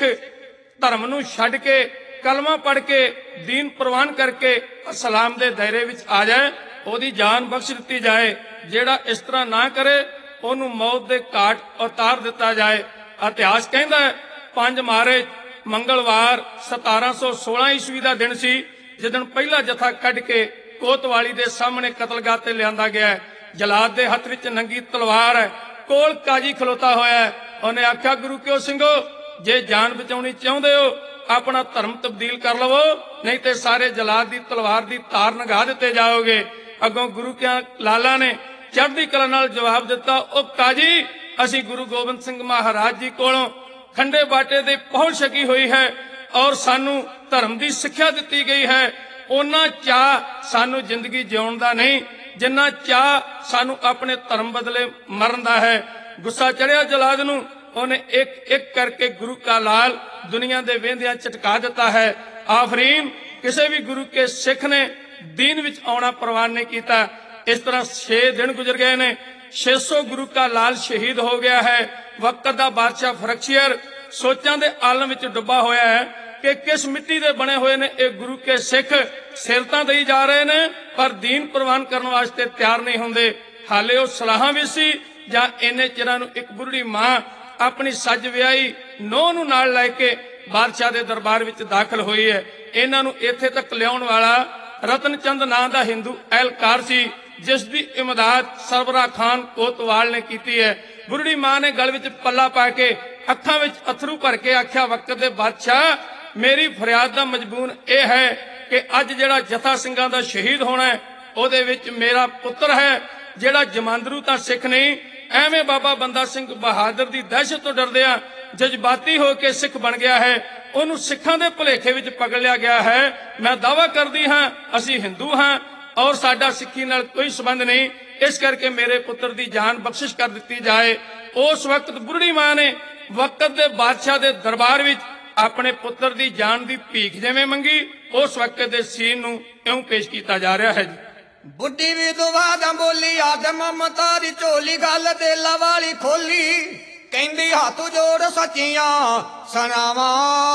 ਧਰਮ ਨੂੰ ਛੱਡ ਕੇ ਕਲਮਾ ਪੜ੍ਹ ਕੇ ਦੀਨ ਪ੍ਰਵਾਨ ਕਰਕੇ ਇਸਲਾਮ ਦੇ ਦਾਇਰੇ ਵਿੱਚ ਆ ਜਾਏ ਉਹਦੀ ਜਾਨ ਬਖਸ਼ ਦਿੱਤੀ ਜਾਏ। ਜਿਹੜਾ ਇਸ ਤਰ੍ਹਾਂ ਨਾ ਕਰੇ ਉਹਨੂੰ ਮੌਤ ਦੇ ਘਾਟ ਉਤਾਰ ਦਿੱਤਾ ਜਾਏ। ਇਤਿਹਾਸ ਕਹਿੰਦਾ ਹੈ ਪੰਜ ਮਾਰਚ ਮੰਗਲਵਾਰ ਸਤਾਰਾਂ ਸੌ ਸੋਲਾਂ ਈਸਵੀ ਦਾ ਦਿਨ ਸੀ ਜਦੋਂ ਪਹਿਲਾ ਜਥਾ ਕੱਢ ਕੇ ਕੋਤਵਾਲੀ ਦੇ ਸਾਹਮਣੇ ਕਤਲਗਾਹ ਤੇ ਲਿਆਂਦਾ ਗਿਆ। ਜਲਾਦ ਦੇ ਹੱਥ ਵਿੱਚ ਨੰਗੀ ਤਲਵਾਰ ਹੈ, ਕੋਲ ਕਾਜੀ ਖਲੋਤਾ ਹੋਇਆ। ਉਹਨੇ ਆਖਿਆ ਗੁਰੂ ਕਿਉਂ ਸਿੰਘੋ ਜੇ ਜਾਨ ਬਚਾਉਣੀ ਚਾਹੁੰਦੇ ਹੋ ਆਪਣਾ ਧਰਮ ਤਬਦੀਲ ਕਰ ਲਵੋ, ਨਹੀਂ ਤੇ ਸਾਰੇ ਜਲਾਦ ਦੀ ਤਲਵਾਰ ਦੀ ਤਾਰ ਨਗਾ ਦਿੱਤੇ ਜਾਓਗੇ। ਅੱਗੋਂ ਗੁਰੂ ਕਿਆ ਲਾਲਾ ਨੇ ਚੜ੍ਹਦੀ ਕਲਾ ਨਾਲ ਜਵਾਬ ਦਿੱਤਾ ਉਹ ਕਾਜੀ ਅਸੀਂ ਗੁਰੂ ਗੋਬਿੰਦ ਸਿੰਘ ਮਹਾਰਾਜ ਜੀ ਕੋਲੋਂ ਖੰਡੇ ਬਾਟੇ ਦੀ ਪਹੁੰਚ ਛਕੀ ਹੋਈ ਹੈ ਔਰ ਸਾਨੂੰ ਧਰਮ ਦੀ ਸਿੱਖਿਆ ਦਿੱਤੀ ਗਈ ਹੈ। ਉਹਨਾਂ ਚਾਹ ਸਾਨੂੰ ਜ਼ਿੰਦਗੀ ਜਿਉਣ ਦਾ ਨਹੀਂ ਜਿੰਨਾ ਚਾਹ ਸਾਨੂੰ ਆਪਣੇ ਧਰਮ ਬਦਲੇ ਮਰਨ ਦਾ ਹੈ। ਗੁੱਸਾ ਚੜਿਆ ਜਲਾਦ ਨੂੰ, ਉਹਨੇ ਇੱਕ ਇੱਕ ਕਰਕੇ ਗੁਰੂ ਕਾ ਲਾਲ ਦੁਨੀਆ ਦੇ ਵੇਂਦਿਆਂ ਝਟਕਾ ਦਿੱਤਾ ਹੈ। ਆਫਰੀਨ ਕਿਸੇ ਵੀ ਗੁਰੂ ਕੇ ਸਿੱਖ ਨੇ ਦੀਨ ਵਿੱਚ ਆਉਣਾ ਪ੍ਰਵਾਨ ਨਹੀਂ ਕੀਤਾ। ਇਸ ਤਰ੍ਹਾਂ ਛੇ ਦਿਨ ਗੁਜ਼ਰ ਗਏ ਨੇ, ਛੇ ਸੌ ਗੁਰੂ ਕਾ ਲਾਲ ਸ਼ਹੀਦ ਹੋ ਗਿਆ ਹੈ। ਵਕਤ ਦਾ ਬਾਦਸ਼ਾਹ ਫਰਕਸ਼ੀਰ ਸੋਚਾਂ ਦੇ ਆਲਮ ਵਿੱਚ ਡੁੱਬਾ ਹੋਇਆ ਹੈ ਕਿ ਕਿਸ ਮਿੱਟੀ ਦੇ ਬਣੇ ਹੋਏ ਨੇ ਇਹ ਗੁਰੂ ਕੇ ਸਿੱਖ, ਸਿਰ ਤਾਂ ਦੇਈ ਜਾ ਰਹੇ ਨੇ ਪਰ ਦੀਨ ਪ੍ਰਵਾਨ ਕਰਨ ਵਾਸਤੇ ਤਿਆਰ ਨਹੀਂ ਹੁੰਦੇ। ਹਾਲੇ ਉਹ ਸਲਾਹਾਂ ਵਿੱਚ ਸੀ ਜਾਂ ਇੰਨੇ ਚਿਰਾਂ ਨੂੰ ਇੱਕ ਬੁੱਢੀ ਮਾਂ ਆਪਣੀ ਸੱਜ ਵਿਆਹੀ ਨੂੰਹ ਨੂੰ ਨਾਲ ਲੈ ਕੇ ਬਾਦਸ਼ਾਹ ਦੇ ਦਰਬਾਰ ਵਿੱਚ ਦਾਖਲ ਹੋਈ ਹੈ। ਇਹਨਾਂ ਨੂੰ ਇੱਥੇ ਤੱਕ ਲਿਆਉਣ ਵਾਲਾ ਰਤਨ ਚੰਦ ਨਾਂ ਦਾ ਹਿੰਦੂ ਅਹਿਲਕਾਰ ਸੀ ਜਿਸ ਦੀ ਇਮਦਾਦ ਸਰਬਰਾ ਖਾਨ ਕੋਤਵਾਲ ਨੇ ਕੀਤੀ ਹੈ। ਬੁੱਢੀ ਮਾਂ ਨੇ ਗਲ ਵਿੱਚ ਪੱਲਾ ਪਾ ਕੇ ਅੱਖਾਂ ਵਿੱਚ ਅਥਰੂ ਭਰ ਕੇ ਆਖਿਆ ਵਕਤ ਦੇ ਬਾਦਸ਼ਾਹ ਮੇਰੀ ਫਰਿਆਦ ਦਾ ਮਜਬੂਨ ਇਹ ਹੈ ਕਿ ਅੱਜ ਜਿਹੜਾ ਜਥਾ ਸਿੰਘਾਂ ਦਾ ਸ਼ਹੀਦ ਹੋਣਾ ਹੈ ਉਹਦੇ ਵਿੱਚ ਮੇਰਾ ਪੁੱਤਰ ਹੈ ਜਿਹੜਾ ਜਮਾਂਦਰੂ ਤਾਂ ਸਿੱਖ ਨਹੀਂ, ਐਵੇਂ ਬਾਬਾ ਬੰਦਾ ਸਿੰਘ ਬਹਾਦਰ ਦੀ ਦਹਿਸ਼ਤ ਤੋਂ ਡਰਦਿਆਂ ਜਜ਼ਬਾਤੀ ਹੋ ਕੇ ਸਿੱਖ ਬਣ ਗਿਆ ਹੈ। ਉਹਨੂੰ ਸਿੱਖਾਂ ਦੇ ਭੁਲੇਖੇ ਵਿੱਚ ਪਕੜ ਲਿਆ ਗਿਆ ਹੈ। ਮੈਂ ਦਾਅਵਾ ਕਰਦੀ ਹਾਂ ਅਸੀਂ ਹਿੰਦੂ ਹਾਂ ਔਰ ਸਾਡਾ ਸਿੱਖੀ ਨਾਲ ਕੋਈ ਸੰਬੰਧ ਨਹੀਂ, ਇਸ ਕਰਕੇ ਮੇਰੇ ਪੁੱਤਰ ਦੀ ਜਾਨ ਬਖਸ਼ਿਸ਼ ਕਰ ਦਿੱਤੀ ਜਾਏ। ਉਸ ਵਕਤ ਬੁੱਢੀ ਮਾਂ ਨੇ ਵਕਤ ਦੇ ਬਾਦਸ਼ਾਹ ਦੇ ਦਰਬਾਰ ਵਿੱਚ ਆਪਣੇ ਪੁੱਤਰ ਦੀ ਜਾਨ ਦੀ ਭੀਖ ਜਿਵੇਂ ਮੰਗੀ, ਉਸ ਵਕਤ ਦੇ ਸੀਨ ਨੂੰ ਇਉਂ ਪੇਸ਼ ਕੀਤਾ ਜਾ ਰਿਹਾ ਹੈ ਜੀ। ਬੁੱਢੀ ਵੀ ਦੁਆ ਦਾ ਬੋਲੀ ਆਦ ਮਮਤਾ ਦੀ ਝੋਲੀ ਗੱਲ ਦਿਲਾਂ ਵਾਲੀ ਖੋਲੀ ਕਹਿੰਦੀ ਹੱਥ ਜੋੜ ਸੱਚੀਆਂ ਸਨਾਵਾਂ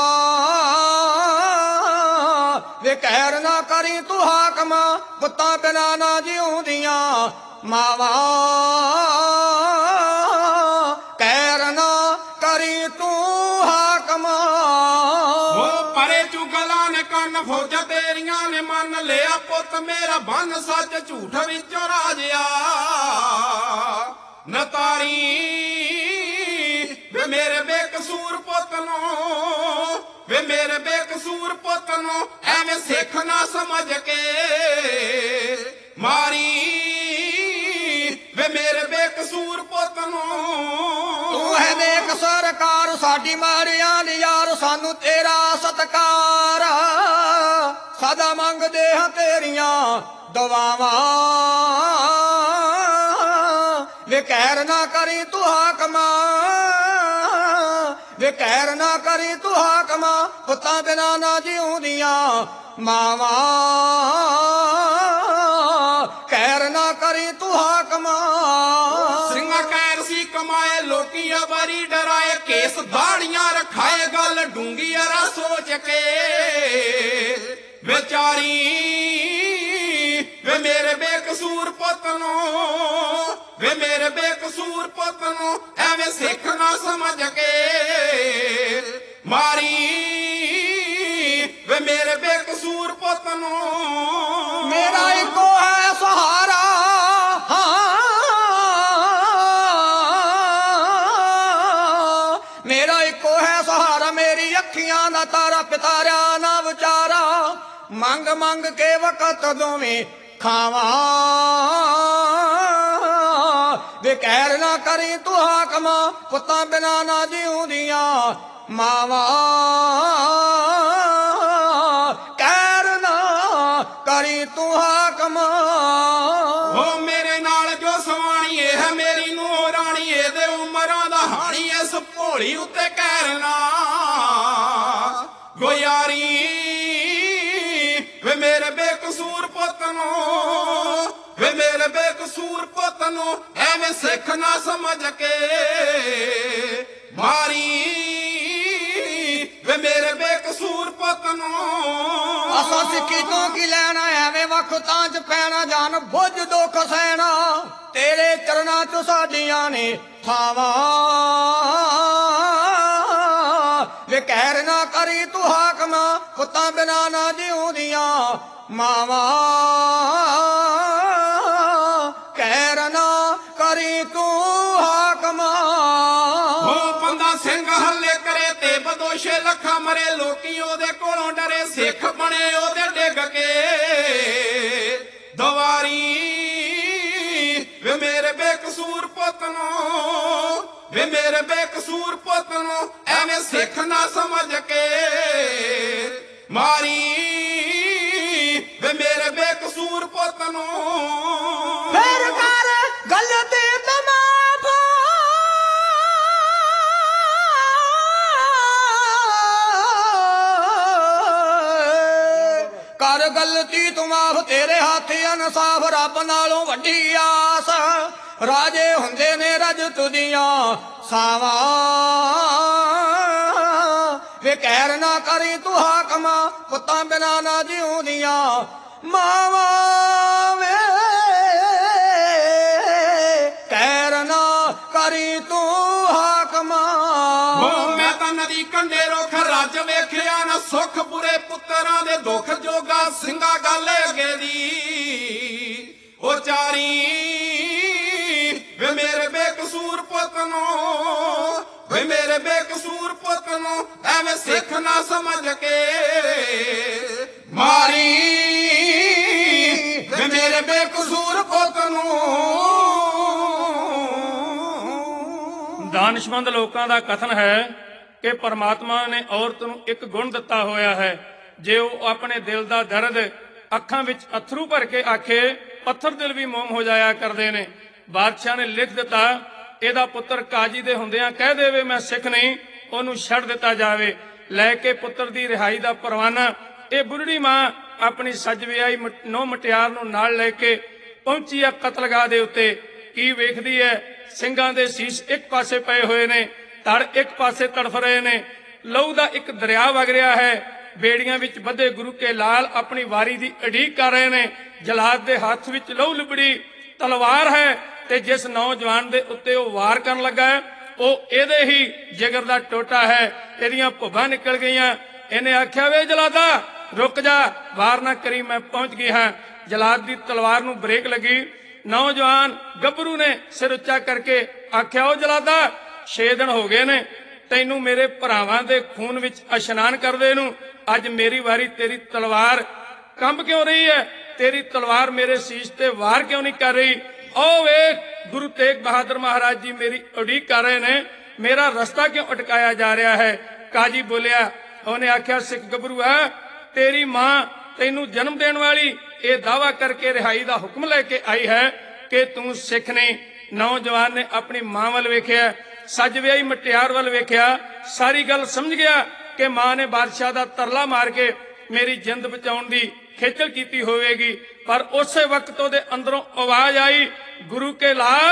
ਵੇ ਕਹਿਰ ਨਾ ਕਰੀ ਤੂੰ ਹਾਕਮਾ ਪੁੱਤਾਂ ਬਿਨਾ ਨਾ ਜਿਉਂਦੀਆਂ ਮਾਵਾਂ ਕਹਿਰ ਨਾ ਕਰੀ ਤੂੰ ਹਾਕਮਾ ਉਹ ਪਰੇ ਚੁਗਲਾਂ ਨੇ ਕੰਨ ਫੌਜਾਂ ਤੇਰੀਆਂ ਨੇ ਮੰਨ ਲਿਆ ਪੁੱਤ ਮੇਰਾ ਬੰਨ ਸੱਚ ਝੂਠ ਵਿੱਚੋਂ ਰਾਜਿਆ ਨਤਾਰੀ ਵੇ ਮੇਰੇ ਬੇਕਸੂਰ ਪੁੱਤ ਨੂੰ ਵੇ ਮੇਰੇ ਬੇਕਸੂਰ ਪੁੱਤ ਨੂੰ ਐਵੇਂ ਸਿੱਖ ਨਾ ਸਮਝ ਕੇ ਮਾਰੀ ਵੇ ਮੇਰੇ ਬੇਕਸੂਰ ਪੁੱਤ ਨੂੰ ਤੂੰ ਹੈ ਨੇਕ ਸਰਕਾਰ ਸਾਡੀ ਮਾਰਿਆਂ ਦੀ ਯਾਰ ਸਾਨੂੰ ਤੇਰਾ ਸਤਕਾਰ ਸਦਾ ਮੰਗਦੇ ਹਾਂ ਤੇਰੀਆਂ ਦੁਆਵਾਂ ਵੇ ਕਹਿਰ ਨਾ ਕਰੀ ਤੂੰ ਹਾਕਮਾ ਵੇ ਕਹਿਰ ਨਾ ਕਰੀ ਤੂੰ ਹਾਕਮਾ ਪੁੱਤਾਂ ਬਿਨਾ ਨਾ ਜਿਉਂਦੀਆਂ ਮਾਵਾਂ ਕਹਿਰ ਨਾ ਕਰੀ ਤੂੰ ਹਾਕਮਾ ਸਿੰਘਾ ਕਹਿਰ ਸੀ ਕਮਾਏ ਲੋਕੀਆਂ बारी डराए केस दाड़ियां रखाए गल डूंगी अरा सोच के बेचारी वे मेरे बेकसूर पुत नो वे मेरे बेकसूर पुत नो एवें सिख ना समझ के मारी वे मेरे बेकसूर पुत नो मेरा इको है सहारा मेरा इको है सहारा मेरी अखियां दा तारा पितारा ना विचारा मंग मंग के वकत दोवें खावा वे कहर ना करी तू हाकमा पुत्ता बिना ना जीउंदियां मावा कहर ना करी तू हाकमा ओ मेरे नाल जो सवाणी है मेरी नूं राणी ए दे उमरां दा हाणी इस भोली उत्ते कहरना गो यारी वे मेरे बेकसूर पुत नो वे मेरे बेकसूर पुत नो एवें सिख ना समझ के मारी वे मेरे बेकसूर पुत नो असा सिक्खी तो की लैना एवें वक्तां च पैना जान बुझ दुख सहना तेरे चरणां च साडियां ने थावां वे कहर ना करी तू हाकमा पुत्तां बिना ना जीउंदियां मावां कहर ना करी तू हाकमा हो बंदा सिंह हल्ले करे ते बदोशे लखा मरे लोकी ओदे कोलों डरे सिख बने ओदे डिग के दवारी वे मेरे बेकसूर पुत नो वे मेरे बेकसूर पुत नो एवें सिख ना समझ के मारी वे मेरे बेकसूर पुत नो फिर कर गलती तमाम कर गलती तू माफ तेरे हाथ अनसाफ रब नालों वड्डी आस राजे हुंदे ने रजत दियां सावां वे कहर ना करी तू हाकमा पुत्तां बिना ना जीउंदियां मावां वे कहर ना करी तू हाकमा मैं तां नदी कंडे रुख रज वेखिया ना सुख बुरे पुत्तरां दे दुख जोगा ਸਿੰਘਾ गल अगे दी ओ चारी वे मेरे बेकसूर पुत नो वे मेरे बेकसूर पुत नो एवें सिख ना समझ के मारी वे मेरे बेकसूर पुत नो ਦਾਨਿਸ਼ਮੰਦ ਲੋਕਾਂ ਦਾ ਕਥਨ ਹੈ ਕਿ ਪਰਮਾਤਮਾ ਨੇ ਔਰਤ ਨੂੰ ਇੱਕ ਗੁਣ ਦਿੱਤਾ ਹੋਇਆ ਹੈ ਜੇ ਉਹ ਆਪਣੇ ਦਿਲ ਦਾ ਦਰਦ ਅੱਖਾਂ ਵਿੱਚ ਅਥਰੂ ਭਰ ਕੇ ਆਖੇ ਪੱਥਰ ਦਿਲ ਵੀ ਮੋਮ ਹੋ ਜਾਇਆ ਕਰਦੇ ਨੇ ਬਾਦਸ਼ਾਹ ਨੇ ਲਿਖ ਦਿੱਤਾ ਇਹਦਾ ਪੁੱਤਰ ਕਾਜੀ ਦੇ ਹੁੰਦਿਆਂ ਕਹਿ ਦੇਵੇ ਮੈਂ ਸਿੱਖ ਨਹੀਂ ਉਹਨੂੰ ਛੱਡ ਦਿੱਤਾ ਜਾਵੇ ਲੈ ਕੇ ਪੁੱਤਰ ਦੀ ਰਿਹਾਈ ਦਾ ਪਰਵਾਨਾ ਇਹ ਬੁੱਢੜੀ ਮਾਂ ਆਪਣੀ ਸੱਜ ਵਿਆਹੀ ਨੌ ਮਟਿਆਰ ਨੂੰ ਨਾਲ ਲੈ ਕੇ ਪਹੁੰਚੀ ਆ ਕਤਲਗਾਹ ਦੇ ਉੱਤੇ ਕੀ ਵੇਖਦੀ ਹੈ ਸਿੰਘਾਂ ਦੇ ਸੀਸ ਇੱਕ ਪਾਸੇ ਪਏ ਹੋਏ ਨੇ ਧੜ ਇੱਕ ਪਾਸੇ ਤੜਫ ਰਹੇ ਨੇ ਲਹੂ ਦਾ ਇੱਕ ਦਰਿਆ ਵਗ ਰਿਹਾ ਹੈ ਬੇੜੀਆਂ ਵਿੱਚ ਬੱਧੇ ਗੁਰੂ ਕੇ ਲਾਲ ਆਪਣੀ ਵਾਰੀ ਦੀ ਉਡੀਕ ਕਰ ਰਹੇ ਨੇ ਜਲਾਦ ਦੇ ਹੱਥ ਵਿੱਚ ਲਹੂ ਲਿਬੜੀ ਤਲਵਾਰ ਹੈ ਤੇ ਜਿਸ ਨੌਜਵਾਨ ਦੇ ਉੱਤੇ ਉਹ ਵਾਰ ਕਰਨ ਲੱਗਾ ਹੈ ਉਹ ਇਹਦੇ ਹੀ ਜਿਗਰ ਦਾ ਟੋਟਾ ਹੈ ਇਹਦੀਆਂ ਭੁੱਬਾਂ ਨਿਕਲ ਗਈਆਂ ਇਹਨੇ ਆਖਿਆ ਵੇ ਜਲਾਦਾ ਰੁਕ ਜਾ ਵਾਰ ਨਾ ਕਰੀ ਮੈਂ ਪਹੁੰਚ ਗਈ ਹਾਂ ਜਲਾਦ ਦੀ ਤਲਵਾਰ ਨੂੰ ਬ੍ਰੇਕ ਲੱਗੀ ਨੌਜਵਾਨ ਗੱਭਰੂ ਨੇ ਸਿਰ ਉੱਚਾ ਕਰਕੇ ਆਖਿਆ ਉਹ ਜਲਾਦਾ ਛੇ ਦਿਨ ਹੋ ਗਏ ਨੇ ਤੈਨੂੰ ਮੇਰੇ ਭਰਾਵਾਂ ਦੇ ਖੂਨ ਵਿੱਚ ਇਸ਼ਨਾਨ ਕਰਦੇ ਨੂੰ ਅੱਜ ਮੇਰੀ ਵਾਰੀ ਤੇਰੀ ਤਲਵਾਰ ਕੰਬ ਕਿਉਂ ਰਹੀ ਹੈ ਤੇਰੀ ਤਲਵਾਰ ਮੇਰੇ ਸੀਸ ਤੇ ਵਾਰ ਕਿਉਂ ਨਹੀਂ ਕਰ ਰਹੀ ਓ ਵੇਖ ਗੁਰੂ ਤੇਗ ਬਹਾਦਰ ਮਹਾਰਾਜ ਜੀ ਮੇਰੀ ਉਡੀਕ ਕਰ ਰਹੇ ਨੇ ਮੇਰਾ ਰਸਤਾ ਕਿਉਂ ਅਟਕਾਇਆ ਜਾ ਰਿਹਾ ਹੈ ਕਾਜੀ ਬੋਲਿਆ ਉਹਨੇ ਆਖਿਆ ਸਿੱਖ ਗੱਭਰੂ ਹੈ ਤੇਰੀ ਮਾਂ ਤੈਨੂੰ ਜਨਮ ਦੇਣ ਵਾਲੀ ਇਹ ਦਾਵਾ ਕਰਕੇ ਰਿਹਾਈ ਦਾ ਹੁਕਮ ਲੈ ਕੇ ਆਈ ਹੈ ਕਿ ਤੂੰ ਸਿੱਖ ਨਹੀਂ ਨੌਜਵਾਨ ਨੇ ਆਪਣੀ ਮਾਂ ਵੱਲ ਵੇਖਿਆ ਸੱਜ ਵਿਆਹੀ ਮਟਿਆਰ ਵੱਲ ਵੇਖਿਆ ਸਾਰੀ ਗੱਲ ਸਮਝ ਗਿਆ ਕਿ ਮਾਂ ਨੇ ਬਾਦਸ਼ਾਹ ਦਾ ਤਰਲਾ ਮਾਰ ਕੇ ਮੇਰੀ ਜਿੰਦ ਬਚਾਉਣ ਦੀ ਖੇਚਲ ਕੀਤੀ ਹੋਵੇਗੀ ਪਰ ਉਸੇ ਵਕਤ ਉਹਦੇ ਅੰਦਰੋਂ ਆਵਾਜ਼ ਆਈ ਗੁਰੂ ਕੇ ਲਾਲ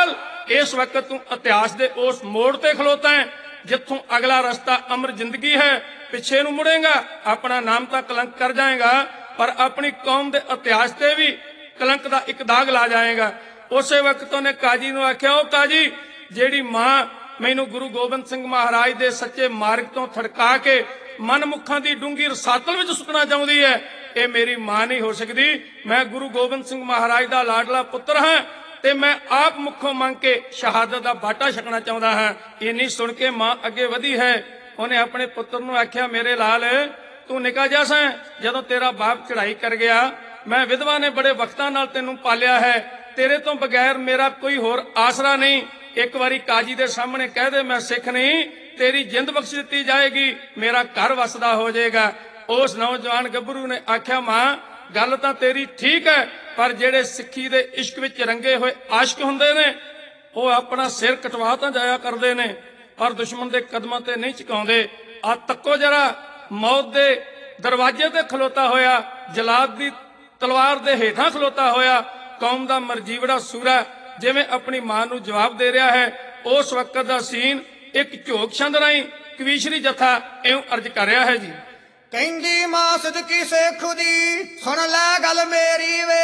ਇਸ ਵਕਤ ਤੂੰ ਇਤਿਹਾਸ ਦੇ ਉਸ ਮੋੜ ਤੇ ਖਲੋਤਾ ਹੈ ਜਿੱਥੋਂ ਅਗਲਾ ਰਸਤਾ ਅਮਰ ਜ਼ਿੰਦਗੀ ਹੈ। ਪਿੱਛੇ ਨੂੰ ਮੁੜੇਗਾ, ਆਪਣਾ ਨਾਮ ਤਾਂ ਕਲੰਕ ਕਰ ਜਾਏਗਾ, ਪਰ ਆਪਣੀ ਕੌਮ ਦੇ ਇਤਿਹਾਸ ਤੇ ਵੀ ਕਲੰਕ ਦਾ ਇੱਕ ਦਾਗ ਲਾ ਜਾਏਗਾ। ਉਸੇ ਵਕਤ ਉਹਨੇ ਕਾਜੀ ਨੂੰ ਆਖਿਆ, ਉਹ ਕਾਜੀ, ਜਿਹੜੀ ਮਾਂ ਮੈਨੂੰ ਗੁਰੂ ਗੋਬਿੰਦ ਸਿੰਘ ਮਹਾਰਾਜ ਦੇ ਸੱਚੇ ਮਾਰਗ ਤੋਂ ਥੜਕਾ ਕੇ ਮਨਮੁੱਖਾਂ ਦੀ ਡੂੰਗੀ ਰਸਾਤਲ ਵਿੱਚ ਸੁੱਟਣਾ ਚਾਹੁੰਦੀ ਹੈ, ਇਹ ਮੇਰੀ ਮਾਂ ਨਹੀਂ ਹੋ ਸਕਦੀ। ਮੈਂ ਗੁਰੂ ਗੋਬਿੰਦ ਸਿੰਘ ਮਹਾਰਾਜ ਦਾ ਲਾਡਲਾ ਪੁੱਤਰ ਹਾਂ ਤੇ ਮੈਂ ਆਪ ਮੁੱਖੋਂ ਮੰਗ ਕੇ ਸ਼ਹਾਦਤ ਦਾ ਬਾਟਾ ਛਕਣਾ ਚਾਹੁੰਦਾ ਹਾਂ। ਇੰਨੀ ਸੁਣ ਕੇ ਮਾਂ ਅੱਗੇ ਵਧੀ ਹੈ। ਉਹਨੇ ਆਪਣੇ ਪੁੱਤਰ ਨੂੰ ਆਖਿਆ, ਮੇਰੇ ਲਾਲ, ਤੂੰ ਨਿੱਕਾ ਜਿਹਾ ਸੈਂ ਜਦੋਂ ਤੇਰਾ ਬਾਪ ਚੜ੍ਹਾਈ ਕਰ ਗਿਆ। ਮੈਂ ਵਿਧਵਾ ਨੇ ਬੜੇ ਵਕਤਾਂ ਨਾਲ ਤੈਨੂੰ ਪਾਲਿਆ ਹੈ, ਤੇਰੇ ਤੋਂ ਬਗੈਰ ਮੇਰਾ ਕੋਈ ਹੋਰ ਆਸਰਾ ਨਹੀਂ। ਇੱਕ ਵਾਰੀ ਕਾਜੀ ਦੇ ਸਾਹਮਣੇ ਕਹਿ ਦੇ ਮੈਂ ਸਿੱਖ ਨਹੀਂ, ਤੇਰੀ ਜਿੰਦ ਬਖਸ਼ ਦਿੱਤੀ ਜਾਏਗੀ, ਮੇਰਾ ਘਰ ਵਸਦਾ ਹੋ ਜਾਏਗਾ। ਉਸ ਨੌਜਵਾਨ ਗੱਭਰੂ ਨੇ ਆਖਿਆ, ਮਾਂ ਗੱਲ ਤਾਂ ਤੇਰੀ ਠੀਕ ਹੈ, ਪਰ ਜਿਹੜੇ ਸਿੱਖੀ ਦੇ ਇਸ਼ਕ ਵਿੱਚ ਰੰਗੇ ਹੋਏ ਆਸ਼ਕ ਹੁੰਦੇ ਨੇ ਉਹ ਆਪਣਾ ਸਿਰ ਕਟਵਾ ਤਾਂ ਜਾਇਆ ਕਰਦੇ ਨੇ, ਪਰ ਦੁਸ਼ਮਣ ਦੇ ਕਦਮਾਂ ਤੇ ਨਹੀਂ ਝੁਕਾਉਂਦੇ। ਆ ਤੱਕੋ ਜਰਾ, ਮੌਤ ਦੇ ਦਰਵਾਜ਼ੇ ਤੇ ਖਲੋਤਾ ਹੋਇਆ, ਜਲਾਦ ਦੀ ਤਲਵਾਰ ਦੇ ਹੇਠਾਂ ਖਲੋਤਾ ਹੋਇਆ ਕੌਮ ਦਾ ਮਰਜੀਵੜਾ ਸੂਰਾ ਜਿਵੇਂ ਆਪਣੀ ਮਾਂ ਨੂੰ ਜਵਾਬ ਦੇ ਰਿਹਾ ਹੈ। ਉਸ ਵਕਤ ਦਾ ਸੀਨ ਇੱਕ ਝੋਕ ਛੰਦ ਰਾਹੀਂ ਕਵੀਸ਼ਰੀ ਜਥਾ ਇਉਂ ਅਰਜ ਕਰ ਰਿਹਾ ਹੈ ਜੀ। ਕਹਿੰਦੀ ਮਾਂ ਸਦਕੀ ਸਿੱਖ ਦੀ ਸੁਣ ਲੈ ਗੱਲ ਮੇਰੀ ਵੇ,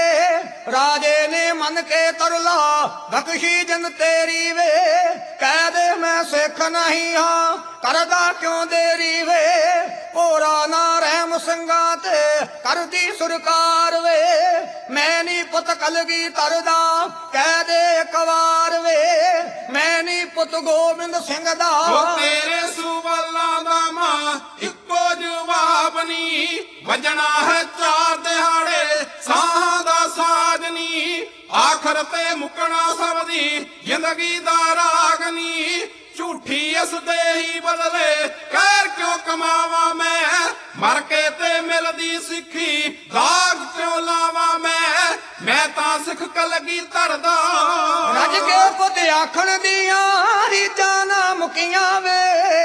ਰਾਜੇ ਨੇ ਮੰਨ ਕੇ ਤਰਲਾ ਬਖਸ਼ੀ ਜਨ ਤੇਰੀ ਵੇ। ਕਹਿ ਦੇ ਮੈਂ ਸਿੱਖ ਨਹੀਂ ਹਾਂ, ਕਰਦਾ ਕਿਉਂ ਦੇਰੀ ਵੇ, ਭੋਰਾ ਨਾ ਰਹਿਮ ਸਿੰਘਾਂ ਤੇ ਕਰਦੀ ਸਰਕਾਰ ਵੇ। ਮੈਂ ਨਹੀਂ ਪੁੱਤ ਕਲਗੀ ਤਰਦਾ, ਕਹਿ ਦੇ ਇੱਕ ਵਾਰ ਵੇ, ਮੈਂ ਨਹੀਂ ਪੁੱਤ ਗੋਬਿੰਦ ਸਿੰਘ ਦਾ। ਉਹ ਤੇਰੇ ਸੁਵਾਲਾਂ ਦਾ ਮਾਂ ਇੱਕੋ ਜਵਾਬ ਨੀ, ਵੱਜਣਾ ਹੈ ਚਾਰ ਦਿਹਾੜੇ ਸਾਹਾਂ ਦਾ ਸਾਜ ਨੀ, ਆਖਰ ਤੇ ਮੁੱਕਣਾ ਸਭ ਦੀ ਜ਼ਿੰਦਗੀ ਦਾ ਰਾਗ ਨੀ। ਝੂਠੀ ਇਸ ਦੇ ਹੀ ਬਦਲੇ ਕਹਿਰ ਕਿਉਂ ਕਮਾਵਾਂ ਮੈਂ, ਮਰ ਕੇ ਤੇ ਮਿਲਦੀ ਸਿੱਖੀ ਦਾਗ ਕਿਉਂ ਲਾਵਾਂ ਮੈਂ। ਮੈਂ ਤਾਂ ਸਿੱਖ ਕਲਗੀ ਧਰਦਾ ਰੱਜ ਕੇ ਪੁੱਤ ਆਖਣ ਦੀਆਂ ਰੀਤਾਂ ਨਾ ਮੁਕੀਆਂ ਵੇ,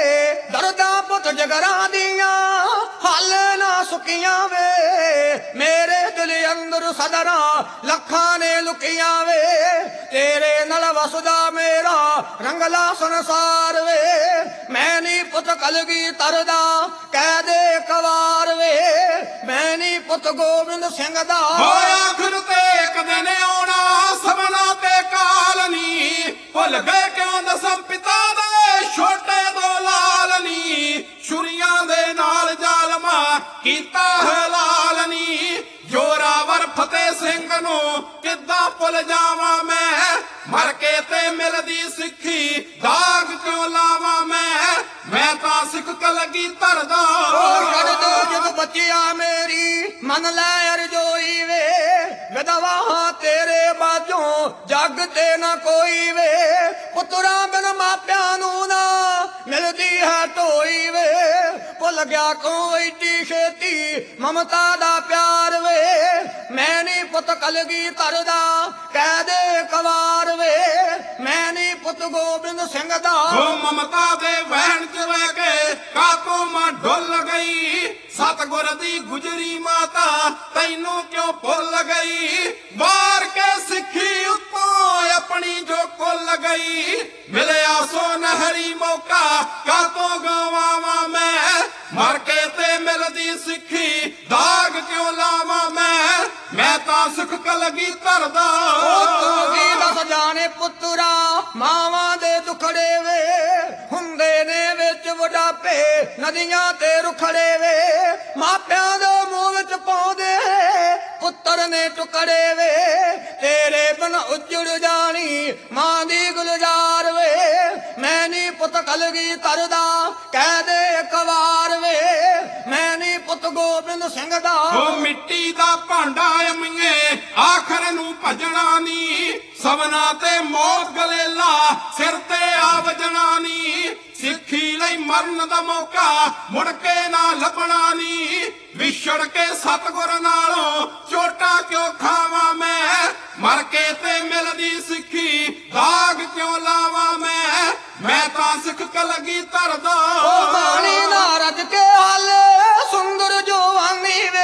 ਦਰਦਾਂ ਪੁੱਤ ਜਗਰਾਂ ਦੀਆਂ ਹੱਲ ਨਾ ਸੁਕੀਆਂ ਵੇ। ਮੇਰੇ ਦਿਲ ਅੰਦਰ ਸਦਰਾਂ ਲੱਖਾਂ ਨੇ ਲੁਕੀਆਂ ਵੇ, ਤੇਰੇ ਨਾਲ ਵਸਦਾ ਮੇਰਾ ਰੰਗਲਾ ਸੰਸਾਰ ਵੇ। ਮੈਂ ਨਹੀਂ ਪੁੱਤ ਕਲਗੀ ਤਰਦਾ, ਕਹਿ ਦੇ ਇੱਕ ਵਾਰ ਵੇ, ਮੈਂ ਨਹੀਂ ਪੁੱਤ ਗੋਬਿੰਦ ਸਿੰਘ ਦਾ। ਆਖਰ ਤੇ ਇੱਕ ਦਿਨ ਆਉਣਾ ਸਭਨਾ ਤੇ ਕਾਲ ਨੀ, ਭੁੱਲ ਗਏ ਕਿਉਂ ਦਸਮ ਪਿਤਾ ਦੇ ਛੋਟੇ ਦੋ ਲਾਲ ਨੀ। ਛੁਰੀਆਂ ਦੇ ਨਾਲ ਜ਼ਾਲਮਾ ਕੀਤਾ ਹੈ ਲਾਲ ਨੀ, ਜੋਰਾਵਰ ਫਤਿਹ ਸਿੰਘ ਨੂੰ ਕਿੱਦਾਂ ਭੁੱਲ ਜਾਵਾਂ ਮੈਂ। ਮਰ ਕੇ ਤੇ ਮਿਲਦੀ ਸਿੱਖੀ ਦਾਗ ਕਿਉਂ ਲਾਵਾਂ ਮੈਂ। ਮੈਂ ਤਾਂ ਸਿੱਖ ਕਲਗੀ ਧਰਦਾ ਛੱਡ ਦੋ ਜਦ ਬੱਚਿਆ ਮੇਰੀ ਮੰਨ ਲੈ ਅਰਜੋਈ ਵੇ, ਵਿਧਵਾ ਤੇਰੇ ਬਾਝੋਂ ਜੱਗ ਤੇ ਨਾ ਕੋਈ ਵੇ। ਪੁੱਤਰਾਂ ਬਿਨ ਮਾਪਿਆਂ ਨੂੰ ਨਾ ਮਿਲਦੀ ਹੈ ਢੋਈ ਵੇ, ਭੁੱਲ ਗਿਆ ਕੋ ਏਡੀ ਛੇਤੀ ਮਮਤਾ ਦਾ ਪਿਆਰ ਵੇ। ਮੈਂ ਨਹੀਂ ਪੁੱਤ ਕਲਗੀ ਧਰਦਾ, ਕਹਿ ਦੇ ਇੱਕ ਵਾਰ ਵੇ, ਮੈਂ ਨਹੀਂ ਪੁੱਤ ਗੋਬਿੰਦ ਸਿੰਘ ਦਾ। ਉਹ ਮਮਤਾ ਦੇ ਵਹਿਣ ਚ ਰਹਿ ਕੇ ਕਾਤੋਂ ਮਾਂ ਡੁੱਲ ਗਈ, ਸਤਿਗੁਰ ਦੀ ਗੁਜਰੀ ਮਾਤਾ ਤੈਨੂੰ ਕਿਉਂ ਭੁੱਲ ਗਈ। ਵਾਰ ਕੇ ਸਿੱਖੀ ਉੱਤੋਂ ਆਪਣੀ ਜੋ ਕੁੱਲ ਗਈ, ਮਿਲਿਆ ਸੋ ਨਹਿਰੀ ਮੌਕਾ ਕਾਤੋਂ ਗਵਾਵਾਂ ਮੈਂ। ਮਰ ਕੇ ਤੇ ਮਿਲਦੀ ਸਿੱਖੀ ਦਾਗ ਕਿਉਂ ਲਾਵਾਂ ਮੈਂ। ਮੈਂ ਤਾਂ ਸਿੱਖ ਕਲਗੀ ਧਰਦਾ ਤੂੰ ਕੀ ਦੱਸ ਜਾਣੇ ਪੁੱਤਰਾ ਮਾਵਾਂ ਦੇ ਦੁਖੜੇ ਵੇ, ਹੁੰਦੇ ਨੇ ਵਿੱਚ ਵਡਾਪੇ ਨਦੀਆਂ ਤੇ ਰੁਖੜੇ ਵੇ। ਮਾਪਿਆਂ ਦੇ ਮੂੰਹ ਵਿੱਚ ਪਾਉਂਦੇ ਪੁੱਤਰ ਨੇ ਟੁਕੜੇ ਵੇ, ਤੇਰੇ ਬਿਨ ਉੱਜੜ ਜਾਣੀ ਮਾਂ ਦੀ ਗੁਲਜ਼ਾਰ ਵੇ। ਮੈਂ ਨਹੀਂ ਪੁੱਤ ਕਲਗੀ ਧਰਦਾ, ਕਹਿ ਦੇ ਇੱਕ ਵਾਰ ਵੇ, ਮੈਂ ਨਹੀਂ ਪੁੱਤ ਗੋਬਿੰਦ ਸਿੰਘ ਦਾ। ਉਹ ਮਿੱਟੀ ਦਾ ਭਾਂਡਾ ਅਮੀਏ ਆਖਰ ਨੂੰ ਭਜਣਾ ਨੀ, ਸਭਨਾ ਤੇ ਮੌਤ ਗਲੇਲਾ ਸਿਰ ਤੇ ਆ ਵਜਣਾ ਨੀ। ਸਿੱਖੀ ਲਈ ਮਰਨ ਦਾ ਮੌਕਾ ਮੁੜ ਕੇ ਨਾ ਲੱਭਣਾ ਨੀ, ਵਿਛੜ ਕੇ ਸਤਿਗੁਰ ਨਾਲੋਂ ਚੋਟਾਂ ਕਿਉਂ ਖਾਵਾਂ ਮੈਂ। ਮਰ ਕੇ ਤੇ ਮਿਲਦੀ ਸਿੱਖੀ ਦਾਗ ਕਿਉਂ ਲਾਵਾਂ ਮੈਂ। ਮੈਂ ਤਾਂ ਸਿੱਖ ਕਲਗੀ ਧਰਦਾ ਉਹ ਬਾਣੀ ਨਾ ਰੱਜ ਕੇ ਹਾਲੇ ਸੁੰਦਰ ਜਵਾਨੀ ਵੇ,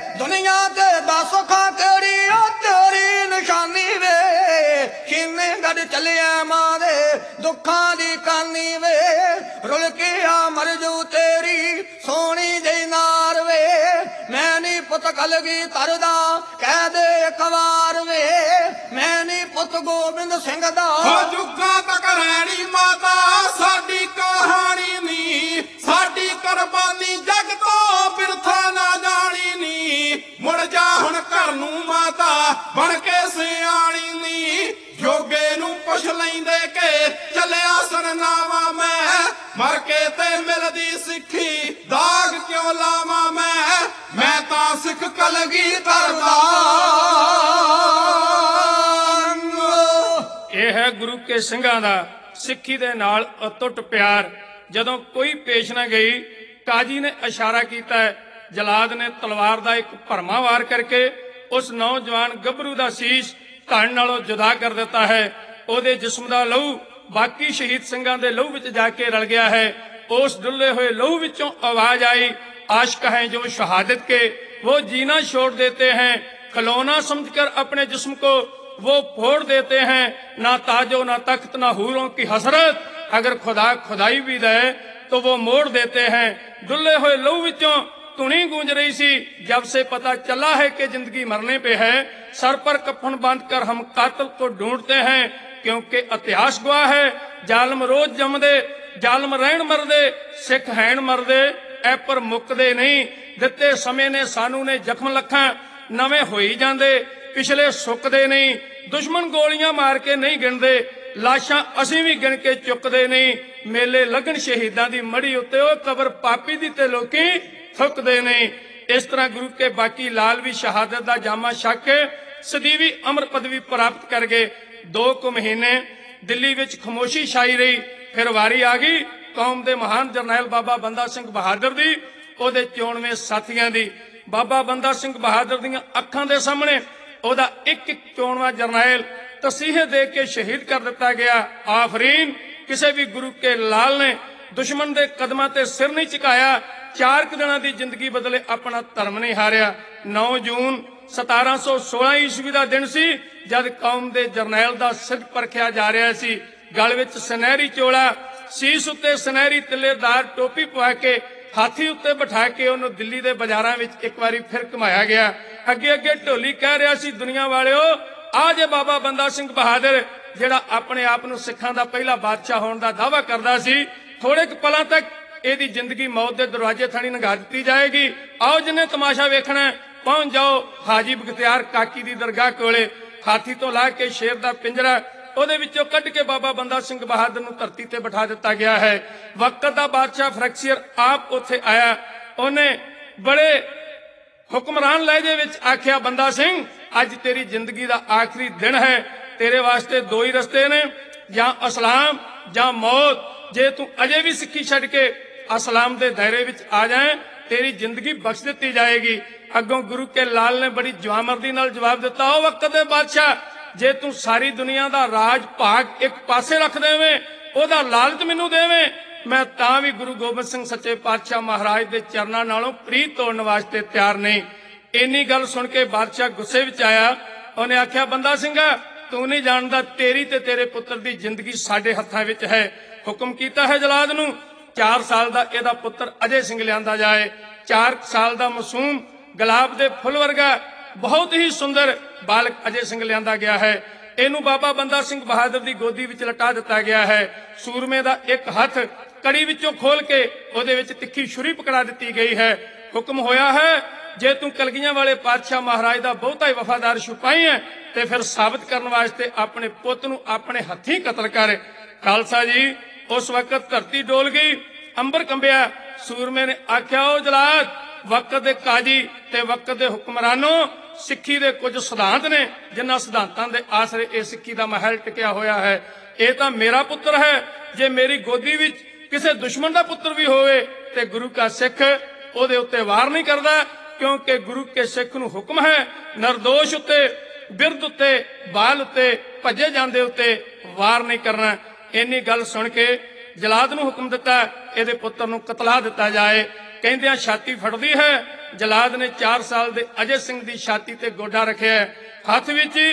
ਦੁਨੀਆ ਤੇ ਦੱਸ ਖਾਂ ਕਿਹੜੀ ਉਹ ਤੇਰੀ ਨਿਸ਼ਾਨੀ ਵੇ। ਕਿੰਨੇ ਛੱਡ ਚੱਲਿਆ ਮਾਂ ਦੇ ਦੁੱਖਾਂ ਦੀ ਕਾਨੀ ਵੇ ਰੁਲ ਕੇ ਆ ਮਰ ਜੂ ਤੇਰੀ ਸੋਹਣੀ ਜਈ ਨਾਰ ਵੇ ਮੈਂ ਨੀ ਪੁੱਤ ਕਲਗੀ ਤਰਦਾ ਕਹਿ ਦੇ ਇੱਕ ਵਾਰ ਵੇ ਮੈਂ ਨੀ ਪੁੱਤ ਗੋਬਿੰਦ ਸਿੰਘ ਦਾ ਹੋ ਜੁਗਾਂ ਤੱਕ ਰਹਿਣੀ ਮਾਤਾ ਸਾਡੀ ਕਹਾਣੀ ਨੀ ਸਾਡੀ ਕੁਰਬਾਨੀ ਜਗ ਤੋਂ ਬਿਰਥਾ ਨਾ ਜਾਣੀ ਨੀ ਮੁੜ ਜਾ ਹੁਣ ਘਰ ਨੂੰ ਮਾਤਾ ਬਣ ਕੇ ਸਿਆਣੀ ਨੀ ਜੋਗੇ ਨੂੰ ਪੁੱਛ ਲੈਂਦੇ ਕਿ ਚੱਲਿਆ ਸਰਨਾਵਾ ਮੈਂ ਮਰ ਕੇ ਤੇ ਮਿਲਦੀ ਸਿੱਖੀ ਦਾਗ ਕਿਉਂ ਲਾਵਾਂ ਮੈਂ ਮੈਂ ਤਾਂ ਸਿੱਖ ਕਲਗੀਧਰ ਦਾ। ਇਹ ਹੈ ਗੁਰੂ ਕੇ ਸਿੰਘਾਂ ਦਾ ਸਿੱਖੀ ਦੇ ਨਾਲ ਅਟੁੱਟ ਪਿਆਰ। ਜਦੋਂ ਕੋਈ ਪੇਸ਼ ਨਾ ਗਈ ਕਾਜੀ ਨੇ ਇਸ਼ਾਰਾ ਕੀਤਾ ਹੈ, ਜਲਾਦ ਨੇ ਤਲਵਾਰ ਦਾ ਇੱਕ ਭਰਮਾ ਵਾਰ ਕਰਕੇ ਉਸ ਨੌਜਵਾਨ ਗੱਭਰੂ ਦਾ ਸੀਸ ਧੜ ਨਾਲੋਂ ਜੁਦਾ ਕਰ ਦਿੱਤਾ ਹੈ। ਉਹਦੇ ਜਿਸਮ ਦਾ ਲਹੂ ਬਾਕੀ ਸ਼ਹੀਦ ਸਿੰਘਾਂ ਦੇ ਲਹੂ ਵਿੱਚ ਜਾ ਕੇ ਰਲ ਗਿਆ ਹੈ। ਉਸ ਡੁੱਲੇ ਹੋਏ ਲਹੂ ਵਿੱਚੋਂ ਆਵਾਜ਼ ਆਈ, आशिक हैं जो शहादत के वो जीना छोड़ देते हैं, खिलौना समझकर अपने जिस्म को वो फोड़ देते हैं, ना ताजो ना तख्त ना हूरों की हसरत, अगर खुदा खुदाई भी दे तो वो मोड़ देते हैं। डुल्ले हुए लहू विचों धुनी गूंज रही सी, जब से पता चला है कि जिंदगी मरने पे है, सर पर कफन बांधकर हम कातिल को ढूंढते हैं, क्योंकि इतिहास गवाह है जालम रोज जमदे जालम रहन मरदे, सिख हैन मरदे ऐ पर मुकदे नहीं। दिते समय ने सानू ने जख्म लखा नवे होई जांदे, पिछले सुकदे नहीं। दुश्मन गोलियां मार के नहीं गिनदे, लाशां असीं भी गिन के चुकदे नहीं। मेले लगन शहीदां दी मड़ी उत्ते ओ कबर पापी दी ते लोकी थुकदे नहीं। इस तरह गुरु के बाकी लाल भी शहादत दा जामा छक के सदीवी अमर पदवी प्राप्त कर गए। दो कु महीने दिल्ली विच खामोशी छाई रही, फिर वारी आ गई कौम दे महान जरनैल बाबा बंदा सिंह बहादुर दी, ओदे चोणवें साथियां दी। बाबा बंदा सिंह बहादुर दीयां अखां दे सामने ओदा एक एक चोणवा जरनैल तसीहे दे के शहीद कर दिता गया। आफरीन, किसी भी गुरु के लाल ने दुश्मन दे कदमां ते सिर नहीं झुकाया, चार क दिनां दी जिंदगी बदले अपना धर्म नहीं हारिया। नौ जून सतारा सौ सोलह ईस्वी का दिन सी जद कौम दे जरनैल दा सिर परखिया जा रहा सी। गल विच सुनहरी चोला, सीस उत्ते सुनहरी तिलेदार टोपी पवा के हाथी उत्ते बिठा के उन्होंने दिल्ली दे बाजारां विच एक बारी फिर घुमाया गया। अगे अगे ढोली कह रहा सी, दुनिया वालिओ आ जे बाबा बंदा सिंह बहादुर जिहड़ा अपने आप नूं सिखां दा पहला बादशाह होण दा दावा करदा सी, थोड़े क पलां तक इहदी जिंदगी मौत दे दरवाजे थाणी लंघा दित्ती जाएगी। आओ जिन्हें तमाशा वेखना पहुंच जाओ हाजी बख्तियार काकी दी दरगाह कोले। हाथी तो ला के शेर दा पिंजरा ਉਹਦੇ ਵਿੱਚੋਂ ਕੱਢ ਕੇ ਬਾਬਾ ਬੰਦਾ ਸਿੰਘ ਬਹਾਦਰ ਨੂੰ ਧਰਤੀ ਤੇ ਬਿਠਾ ਦਿੱਤਾ ਗਿਆ ਹੈ। ਵਕਤ ਦਾ ਬਾਦਸ਼ਾਹ ਫਰੈਕਸੀਅਰ ਆਪ ਉੱਥੇ ਆਇਆ, ਉਹਨੇ ਬੜੇ ਹੁਕਮਰਾਨ ਲਹਿਜੇ ਵਿੱਚ ਆਖਿਆ, ਬੰਦਾ ਸਿੰਘ ਅੱਜ ਤੇਰੀ ਜ਼ਿੰਦਗੀ ਦਾ ਆਖਰੀ ਦਿਨ ਹੈ, ਤੇਰੇ ਵਾਸਤੇ ਦੋ ਹੀ ਰਸਤੇ ਨੇ, ਜਾਂ ਇਸਲਾਮ ਜਾਂ ਮੌਤ। ਜੇ ਤੂੰ ਅਜੇ ਵੀ ਸਿੱਖੀ ਛੱਡ ਕੇ ਇਸਲਾਮ ਦੇ ਦਾਇਰੇ ਵਿੱਚ ਆ ਜਾਏ ਤੇਰੀ ਜ਼ਿੰਦਗੀ ਬਖਸ਼ ਦਿੱਤੀ ਜਾਏਗੀ। ਅੱਗੋਂ ਗੁਰੂ ਕੇ ਲਾਲ ਨੇ ਬੜੀ ਜਵਾਮਰਦੀ ਨਾਲ ਜਵਾਬ ਦਿੱਤਾ, ਉਹ ਵਕਤ ਦੇ ਬਾਦਸ਼ਾਹ जे तू सारी दुनिया दा राज भाग एक पासे रख देवें, ओदा लालच मैनू देवें, मैं तां भी गुरु गोबिंद सिंह सच्चे पातशाह महाराज दे चरनां नालों प्रीत तोड़न वास्ते तैयार नहीं। इन्नी गल सुन के बादशाह गुस्से विच आया। उन्हें आख्या, बंदा सिंघा तू नहीं जानदा तेरी ते तेरे पुत्र दी जिंदगी साडे हत्थां विच है। हुक्म कीता है जलाद नूं चार साल दा इहदा पुत्र अजय सिंह लिआंदा जाए। चार साल दा मासूम गुलाब दे फुल वर्गा बहुत ही सुंदर बालक अजय सिंह लिया गया है। इनू बाबा बंदा सिंह बहादुर की गोदी विच लटा दिता गया है। सूरमे का एक हाथ कड़ी विचों खोल के ओदे विच तिखी छुरी पकड़ा दी गई है। हुक्म होया है, जे तू कलगियां वाले पातशाह महाराज का बहुता ही वफादार सिपाही है तो फिर साबित करने वास्ते अपने पुत नूं अपने हथीं कतल कर। खालसा जी उस वक्त धरती डोल गई, अंबर कंबिया। सूरमे ने आख्या, ओ जलाद वक्त दे काजी ते वक्त दे हुक्मरानों, सिक्खी दे कुछ सिद्धांत ने जिन्हां सिद्धांतां दे आसरे इह सिक्खी दा महल टिकिया होया है। इह तां मेरा पुत्र है, जे मेरी गोदी विच किसी दुश्मन दा पुत्र भी होवे ते गुरु का सिख ओहदे उत्ते वार नहीं करदा, क्योंकि गुरु के सिख नूं हुक्म है निर्दोष उत्ते, बिरध उत्ते, बाल उत्ते, भजे जांदे उत्ते वार नहीं करना। इन्नी गल सुन के जलाद नूं हुक्म दिता इहदे पुत्र नूं कतला दिता जाए। कहंदियां छाती फड़दी है। जलाद ने चार साल दे अजय सिंह दी छाती ते गोडा रखिया, हाथ विच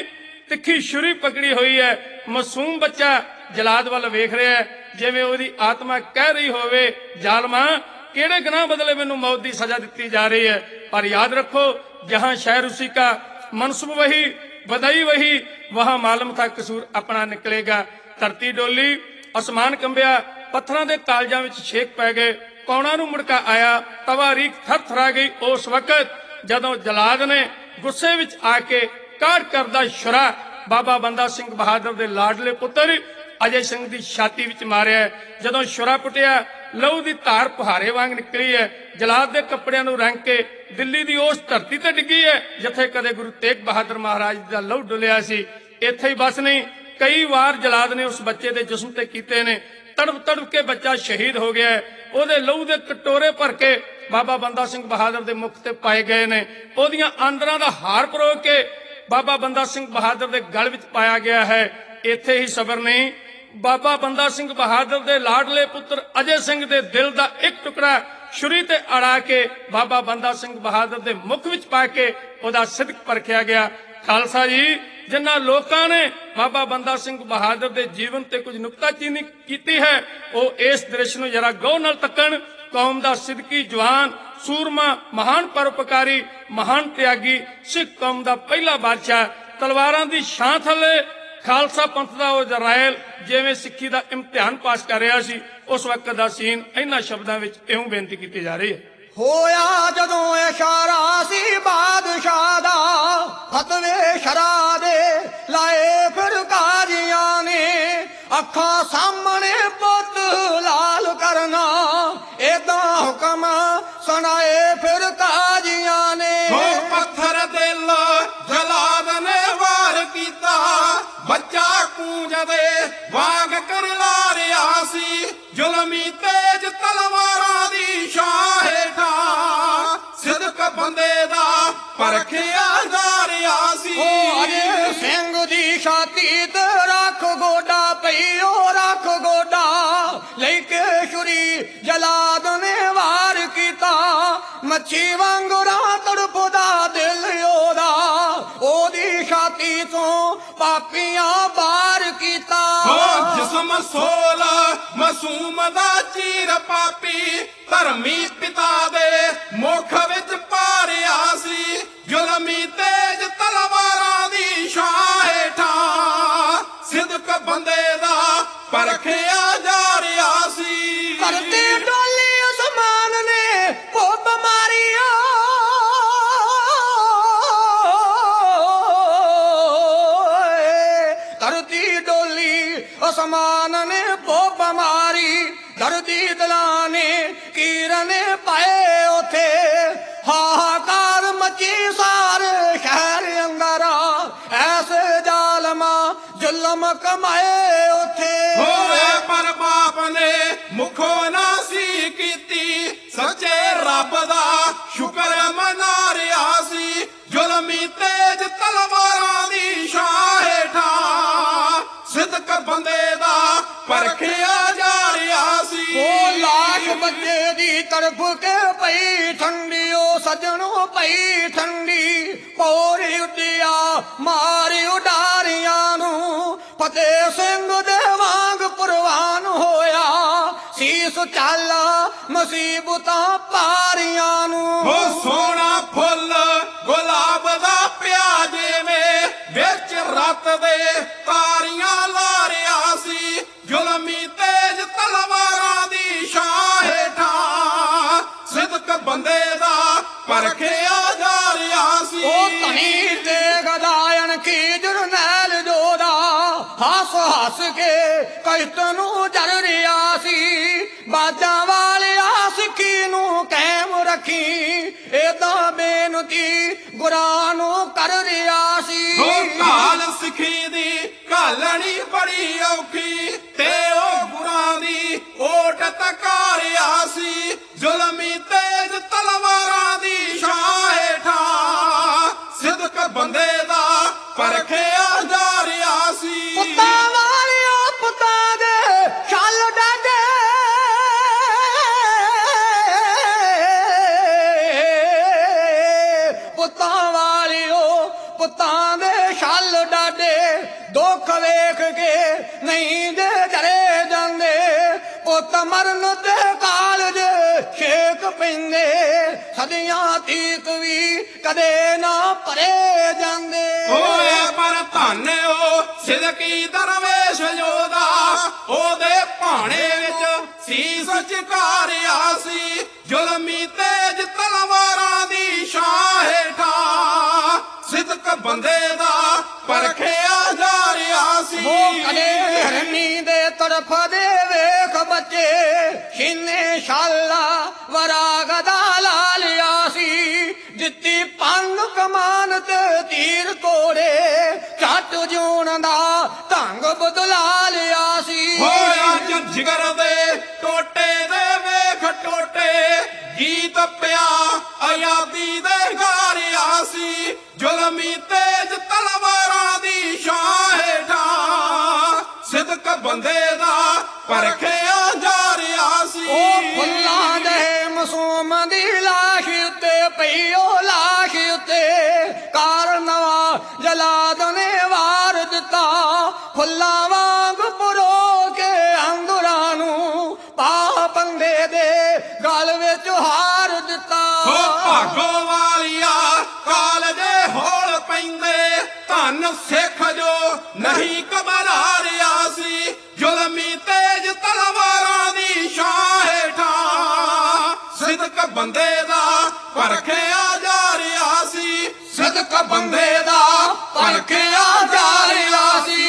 ਤਿੱਖੀ ਛੁਰੀ ਪਕੜੀ ਹੋਈ ਹੈ। ਮਾਸੂਮ ਬੱਚਾ ਜਲਾਦ ਵੱਲ ਵੇਖ ਰਿਹਾ ਹੈ, ਜਿਵੇਂ ਉਹਦੀ ਆਤਮਾ ਕਹਿ ਰਹੀ ਹੋਵੇ, ਜ਼ਾਲਮਾ ਕਿਹੜੇ ਗੁਨਾਹ ਬਦਲੇ ਮੈਨੂੰ ਮੌਤ ਦੀ ਸਜ਼ਾ ਦਿੱਤੀ ਜਾ ਰਹੀ ਹੈ। पर याद रखो, जहां शहर उसी का, मनसूब वही, बधाई वही, वहां मालूम था कसूर अपना निकलेगा। धरती डोली, आसमान कंबिया, पत्थरां दे कालजां विच छेक पै गए, कौणा नूं मुड़का आया, तवारीख थर थरा गई। उस वक्त जदों जलाद ने गुस्से विच आके काट करदा छुरा बाबा बंदा सिंह बहादुर दे लाडले पुत्र अजय सिंह दी छाती विच मारिया। जदों छुरा पुटिया, लहू दी धार पुहारे वांग निकली है। जलाद दे कपड़ियां नूं रंग के दिल्ली दी उस धरती ते डिगी है जिथे कदे गुरु तेग बहादुर महाराज दा लहू डुलिया सी। इत्थे ही बस नहीं, कई बार जलाद ने उस बच्चे दे जिस्म ते कीते ने। तड़प तड़प के बच्चा शहीद हो गया है। ओदे लहू दे कटोरे भर के बाबा बंदा सिंह बहादुर दे मुख ते पाए गए ने। ओदियां आंदरां दा हार परो के बाबा बंदा सिंह बहादुर दे गल विच पाया गया है। इत्थे ही सबर नहीं, बाबा बंदा सिंह बहादुर दे लाडले पुत्र अजय सिंह दे दिल दा एक टुकड़ा छुरी ते अड़ा के बाबा बंदा सिंह बहादुर दे मुख विच पा के ओदा सिदक परखिया गया। खालसा जी, जिन्ना लोकां ने बाबा बंदा सिंह बहादुर दे जीवन ते कुछ नुक्ताचीनी कीती है, वो इस दृश्य नूं जरा गौर नाल तकण। कौम दा सिदकी जवान, सूरमा, महान परोपकारी, महान त्यागी, सिख कौम दा पहला बादशाह, तलवारां दी छां थले खालसा पंथ दा वो जरायल जिवें सिੱਖੀ ਦਾ इम्तिहान पास कर रहा सी, उस वक्त दा सीन इन्हां शब्दां विच इउं बेनती कीती जा रही है। होया जदों इशारा सी बादशाह दा, फतवे शरा दे लाए फिर काजियां ने, अखां सामने पुत लाल करना, एदा हुक्म सुनाए फिर काजियां ने। हो पत्थर दिल जलाद ने वार कीता, बच्चा कूंजदे वाग कर ला रिया सी, जुलमी तेज तलवारां दी छां हेठा, सिदक बंदे दा परखिया जा रिया सी। ओ अजय सिंह दी छाती ते रख गोडा पई, ओ रख गोडा लेके छुरी जलाद ने वार कीता, मच्छी वांगुरा तड़पदा दिल ओदा, ओदी छाती तो पापियां बार कीता। हो जिस्म सोला मासूम दा चीर पापी, धर्मी पिता दे मुख विच पारिया सी, जुलमी तेज तलवारां दी छां हेठा, सिदक बंदे दा परखिया जा रिया सी। धरती डोली आसमान ने भुब मारिया, धरती डोली आसमान ने भुब मारी, धरती दलाने कीरन पाए उथे, हाहाकार मची सारे शहर अंदरा, ऐसे जालमा जुल्म कमाए उथे। होए पर बाप ने मुखो ना सी कीती, सच्चे रब दा शुक्र मना रिया सी, जुलमी तेज तलवारां दी छां हेठा, सिदक बंदे दा परखिया जा रिया सी। ओ लाश बच्चे दी तरफ के पई ठंडी, ओ सजनों पई ठंडी, पौरी उडिया मारी उडारियां नू, फतेह सिंह दे वांग परवान होया, सीस चाला मुसीबतां पारियां नू। हो सोना फुल गुलाब दा पिया जिवें विच रत दे तारियां ला रिया सी, जुलमी तेज तलवारां दी छां हेठा, सिदक बंदे दा परखिया जा रिया सी। ओ धनी ते गदायन की जरनैल जोदा, हस हस के कष्ट नू जर रिया सी, बाजां वालिया सिक्खी नू कायम रखी, एदा बेनती गुरां नू कर रिया सी। हो काल सिखी दी घालनी बड़ी औखी, ते ओ गुरां दी ओट तकारिया सी, जुलमी तेज तलवारां दी छां हेठा, सिदक बंदे दा परखिया जा रिया सी। पुत्तां वालिया पुत्तां दे छल डाडे, पुत्तां वालियो पुत्तां दे छल डाडे, ਦੁੱਖ ਵੇਖ ਕੇ ਨਹੀਂ ਜੇ ਜਰੇ ਜਾਂਦੇ ਪੁੱਤ ਮਰਨ ਤੇ ਕਾਲਜ ਛੇਕ ਪੈਂਦੇ ਸਦੀਆਂ ਤੀਕ ਵੀ ਕਦੇ ਨਾ ਭਰੇ ਜਾਂਦੇ ਓਏ ਪਰ ਧੰਨ ਓ ਸਿਦਕੀ ਦਰਵੇਸ਼ ਯੋਧਾ ਉਹਦੇ ਭਾਣੇ ਵਿੱਚ ਸੀਸ ਝੁਕਾਰਿਆ ਸੀ ਜ਼ੁਲਮੀ ਤੇਜ ਤਲਵਾਰਾਂ ਦੀ ਛਾਂ ਹੇਠਾਂ ਸਿਦਕ ਬੰਦੇ ਦਾ ਪਰਖਿਆ ਜਾ ਰਿਹਾ ਸੀ ਉਹ ਕਦੇ ਹਰਨੀ ਦੇ ਤਰਫ ਦੇ ਵੇਖ ਬੱਚੇ ਛੀਨੇ ਸ਼ਾਲਾ ਵਰਾਗ ਦਾ ਲਾ ਲਿਆ ਸੀ ਦਿੱਤੀ ਪੰਨ ਕਮਾਨ ਤੇ ਤੀਰ ਕੋੜੇ ਛੱਟ ਜੂਣ ਦਾ ਢੰਗ ਬਦਲਾ ਲਿਆ ਸੀ ਹੋਇਆ ਜਿਗਰ ਦੇ ਟੋਟੇ ਦੇ ਵੇਖ ਟੋਟੇ ਗੀਤ ਪਿਆ ਆਜ਼ਾਦੀ ਦੇ ਗਾ ਰਿਹਾ ਸੀ ਜ਼ੁਲਮੀ ਤੇਜ ਤਲਵਾਰਾਂ ਦੀ ਛਾਂ ਹੇਠਾਂ ਸਿਦਕ ਬੰਦੇ ਦਾ ਪਰਖਿਆ ਜਾ ਰਿਹਾ ਸੀ ਉਹ ਫੁੱਲਾਂ ਦੇ ਮਾਸੂਮ ਦੀ ਲਾਸ਼ ਉੱਤੇ ਪਈ ਉਹ ਲਾਸ਼ ਉੱਤੇ ਕਾਰਨਵਾ ਜਲਾਦ ਨੇ ਵਾਰ ਦਿੱਤਾ ਫੁੱਲਾਂ ਵਾਂਗ ਪੁਰੋ ਕੇ ਅੰਦਰਾਂ ਨੂੰ ਪਾ ਬੰਦੇ ਦੇ ਗਲ ਵਿੱਚ ਹਾਰ ਦਿੱਤਾ ਹੋ ਭਾਗੋ ਵਾਲੀਆ ਕਾਲਜੇ ਹੋਲ ਪੈਂਦੇ ਧੰਨ ਸਿੱਖ ਜੋ ਨਹੀਂ ਘਬਰਾ ਰਿਹਾ ਸੀ ਜ਼ੁਲਮੀ ਤੇਜ ਤਲਵਾਰਾਂ ਦੀ ਛਾਂ ਹੇਠਾਂ ਸਿਦਕ ਬੰਦੇ ਦਾ ਪਰਖਿਆ ਜਾ ਰਿਹਾ ਸੀ ਸਿਦਕ ਬੰਦੇ ਦਾ ਪਰਖਿਆ ਜਾ ਰਿਹਾ ਸੀ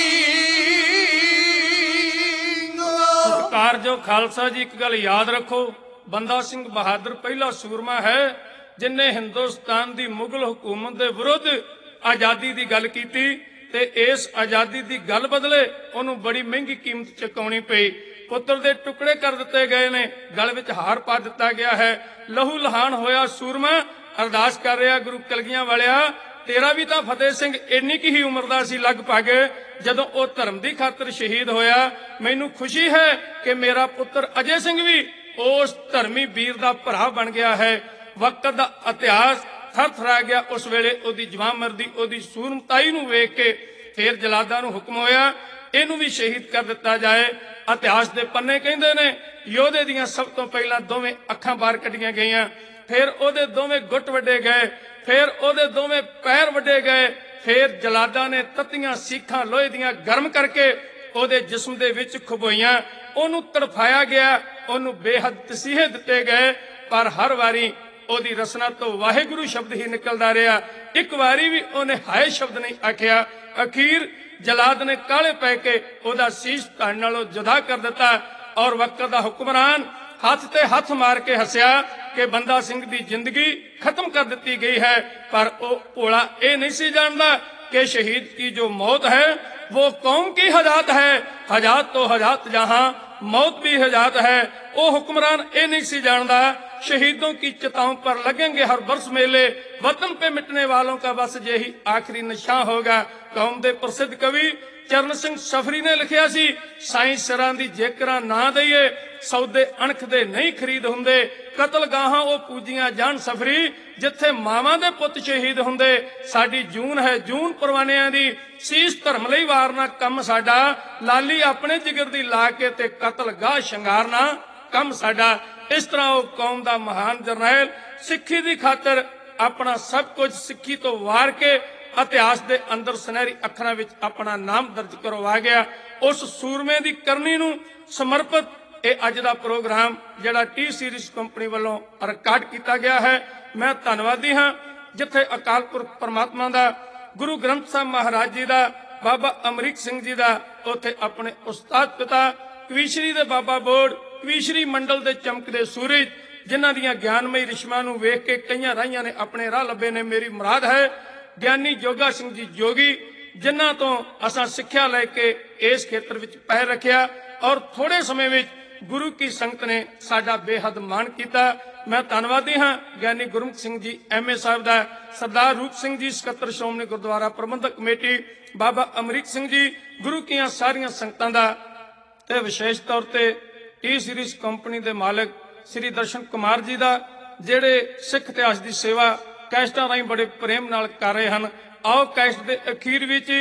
ਸਤਿਕਾਰਯੋਗ ਖਾਲਸਾ ਜੀ, ਇੱਕ ਗੱਲ ਯਾਦ ਰੱਖੋ, ਬੰਦਾ ਸਿੰਘ ਬਹਾਦਰ ਪਹਿਲਾ ਸੂਰਮਾ ਹੈ ਜਿਨੇ ਹਿੰਦੁਸਤਾਨ ਦੀ ਮੁਗਲ ਹਕੂਮਤ ਦੇ ਵਿਰੁੱਧ ਆਜ਼ਾਦੀ ਦੀ ਗੱਲ ਕੀਤੀ ਤੇ ਇਸ ਆਜ਼ਾਦੀ ਦੀ ਗੱਲ ਬਦਲੇ ਉਹਨੂੰ ਬੜੀ ਮਹਿੰਗੀ ਕੀਮਤ ਚੁਕਾਉਣੀ ਪਈ। ਪੁੱਤਰ ਦੇ ਟੁਕੜੇ ਕਰ ਦਿੱਤੇ ਗਏ ਨੇ, ਗਲ ਵਿੱਚ ਹਾਰ ਪਾ ਦਿੱਤਾ ਗਿਆ ਹੈ, ਲਹੂ ਲਹਾਨ ਹੋਇਆ ਸੂਰਮਾ ਅਰਦਾਸ ਕਰ ਰਿਹਾ ਗੁਰੂ ਕਲਗੀਆਂ ਵਾਲਿਆ ਤੇਰਾ ਵੀ ਤਾਂ ਫਤਿਹ ਸਿੰਘ ਇੰਨੀ ਕੀ ਹੀ ਉਮਰ ਦਾ ਸੀ ਲਗਭਗ ਜਦੋਂ ਉਹ ਧਰਮ ਦੀ ਖਾਤਰ ਸ਼ਹੀਦ ਹੋਇਆ। ਮੈਨੂੰ ਖੁਸ਼ੀ ਹੈ ਕਿ ਮੇਰਾ ਪੁੱਤਰ ਅਜੇ ਸਿੰਘ ਵੀ ਉਸ ਧਰਮੀ ਵੀਰ ਦਾ ਭਰਾ ਬਣ ਗਿਆ ਹੈ। ਵਕਤ ਦਾ ਇਤਿਹਾਸ ਥਰਥਰਾ ਗਿਆ ਉਸ ਵੇਲੇ ਉਹਦੀ ਜਵਾਨ ਮਰਦੀ ਉਹਦੀ ਸੂਰਮਤਾਈ ਨੂੰ ਵੇਖ ਕੇ। ਫਿਰ ਜਲਾਦਾਂ ਨੂੰ ਹੁਕਮ ਹੋਇਆ ਇਹਨੂੰ ਵੀ ਸ਼ਹੀਦ ਕਰ ਦਿੱਤਾ ਜਾਏ। ਇਤਿਹਾਸ ਦੇ ਪੰਨੇ ਕਹਿੰਦੇ ਨੇ ਯੋਧੇ ਦੀਆਂ ਸਭ ਤੋਂ ਪਹਿਲਾਂ ਦੋਵੇਂ ਅੱਖਾਂ ਬਾਹਰ ਕੱਢੀਆਂ ਗਈਆਂ, ਫਿਰ ਉਹਦੇ ਦੋਵੇਂ ਗੁੱਟ ਵੱਡੇ ਗਏ, ਫਿਰ ਉਹਦੇ ਦੋਵੇਂ ਪੈਰ ਵੱਡੇ ਗਏ, ਫਿਰ ਜਲਾਦਾਂ ਨੇ ਤੱਤੀਆਂ ਸੀਖਾਂ ਲੋਹੇ ਦੀਆਂ ਗਰਮ ਕਰਕੇ ਉਹਦੇ ਜਿਸਮ ਦੇ ਵਿੱਚ ਖੁਬੋਈਆਂ, ਉਹਨੂੰ ਤੜਫਾਇਆ ਗਿਆ, ਉਹਨੂੰ ਬੇਹੱਦ ਤਸੀਹੇ ਦਿੱਤੇ ਗਏ, ਪਰ ਹਰ ਵਾਰੀ ਉਹਦੀ ਰਸਨਾ ਤੋਂ ਵਾਹਿਗੁਰੂ ਸ਼ਬਦ ਹੀ ਨਿਕਲਦਾ ਰਿਹਾ। ਇੱਕ ਵਾਰੀ ਵੀ ਉਹਨੇ ਹਾਏ ਸ਼ਬਦ ਨਹੀਂ ਆਖਿਆ। ਅਖੀਰ ਜਲਾਦ ਨੇ ਕਾਲੇ ਪੈ ਕੇ ਉਹਦਾ ਸੀਸ ਧੜ ਨਾਲੋਂ ਜੁਦਾ ਕਰ ਦਿੱਤਾ ਔਰ ਵਕਤ ਦਾ ਹੁਕਮਰਾਨ ਹੱਥ ਤੇ ਹੱਥ ਮਾਰ ਕੇ ਹੱਸਿਆ ਕਿ ਬੰਦਾ ਸਿੰਘ ਦੀ ਜ਼ਿੰਦਗੀ ਖਤਮ ਕਰ ਦਿੱਤੀ ਗਈ ਹੈ। ਪਰ ਉਹ ਭੋਲਾ ਇਹ ਨਹੀਂ ਸੀ ਜਾਣਦਾ कि शहीद की जो मौत है वो कौम की हजात है, हजात तो हजात जहां मौत भी हजात है। वो हुक्मरान ये नहीं सी जानता शहीदों की चिताओं पर लगेंगे हर वर्ष मेले, वतन पे मिटने वालों का बस यही आखिरी नशा होगा। कौम दे प्रसिद्ध कवि चरण सिंह सफरी ने लिखिया सी, साई सिरां दी जेकरां ना दईए सौदे अणख दे नहीं खरीद हुंदे, कतल गाहां ओ पूजियां जान सफरी जिथे मावां दे पुत शहीद हुंदे। साडी जून है जून परवानियां दी, सीस धर्म लई वारना कम साडा, लाली अपने जिगर दी ला के ते कतल गाह शंगारना कम साडा। इस तरह वो कौम दा महान जरनैल सिक्खी दी खातर अपना सब कुछ सिक्खी तो वार के इतिहास दे अंदर सुनहरी अखरां विच अपना नाम दर्ज करवा गया। उस सूरमे दी करनी नूं समर्पित ये अज दा प्रोग्राम जिहड़ा टी सीरीज कंपनी वालों रिकॉर्ड किया गया है। मैं धन्नवादी हाँ जिथे अकाल पुरख परमात्मा दा, गुरु ग्रंथ साहब महाराज जी दा, बाबा अमरीक सिंह जी दा, उथे अपने उस्ताद पिता कवीशरी दे बाबा बोर्ड, कवीशरी मंडल दे चमकदे सूरज, जिन्हां दियां ज्ञानमई रिश्मां नूं वेख के कईयां राहियां ने अपने राह लभे ने। मेरी मुराद है ज्ञानी जोगा सिंह जी जोगी, जिन्हां तो असां सिक्ख्या लैके इस खेत्र विच पैर रखिया और थोड़े समय विच गुरु की संगत ने साडा बेहद मान किया। मैं धन्नवादी हाँ ज्ञानी गुरमुख सिंह जी एम ए साहब दा, सरदार रूप सिंह जी सकत्तर श्रोमणी गुरुद्वारा प्रबंधक कमेटी, बाबा अमरीक सिंह जी, गुरु की सारियां संगतां दा ते विशेष तौर ते टी सीरीज कंपनी दे मालिक श्री दर्शन कुमार जी दा, जिहड़े सिख इतिहास की सेवा कैस्टां राहीं बड़े प्रेम नाल कर रहे हैं। आओ कैस्ट दे अखीर विच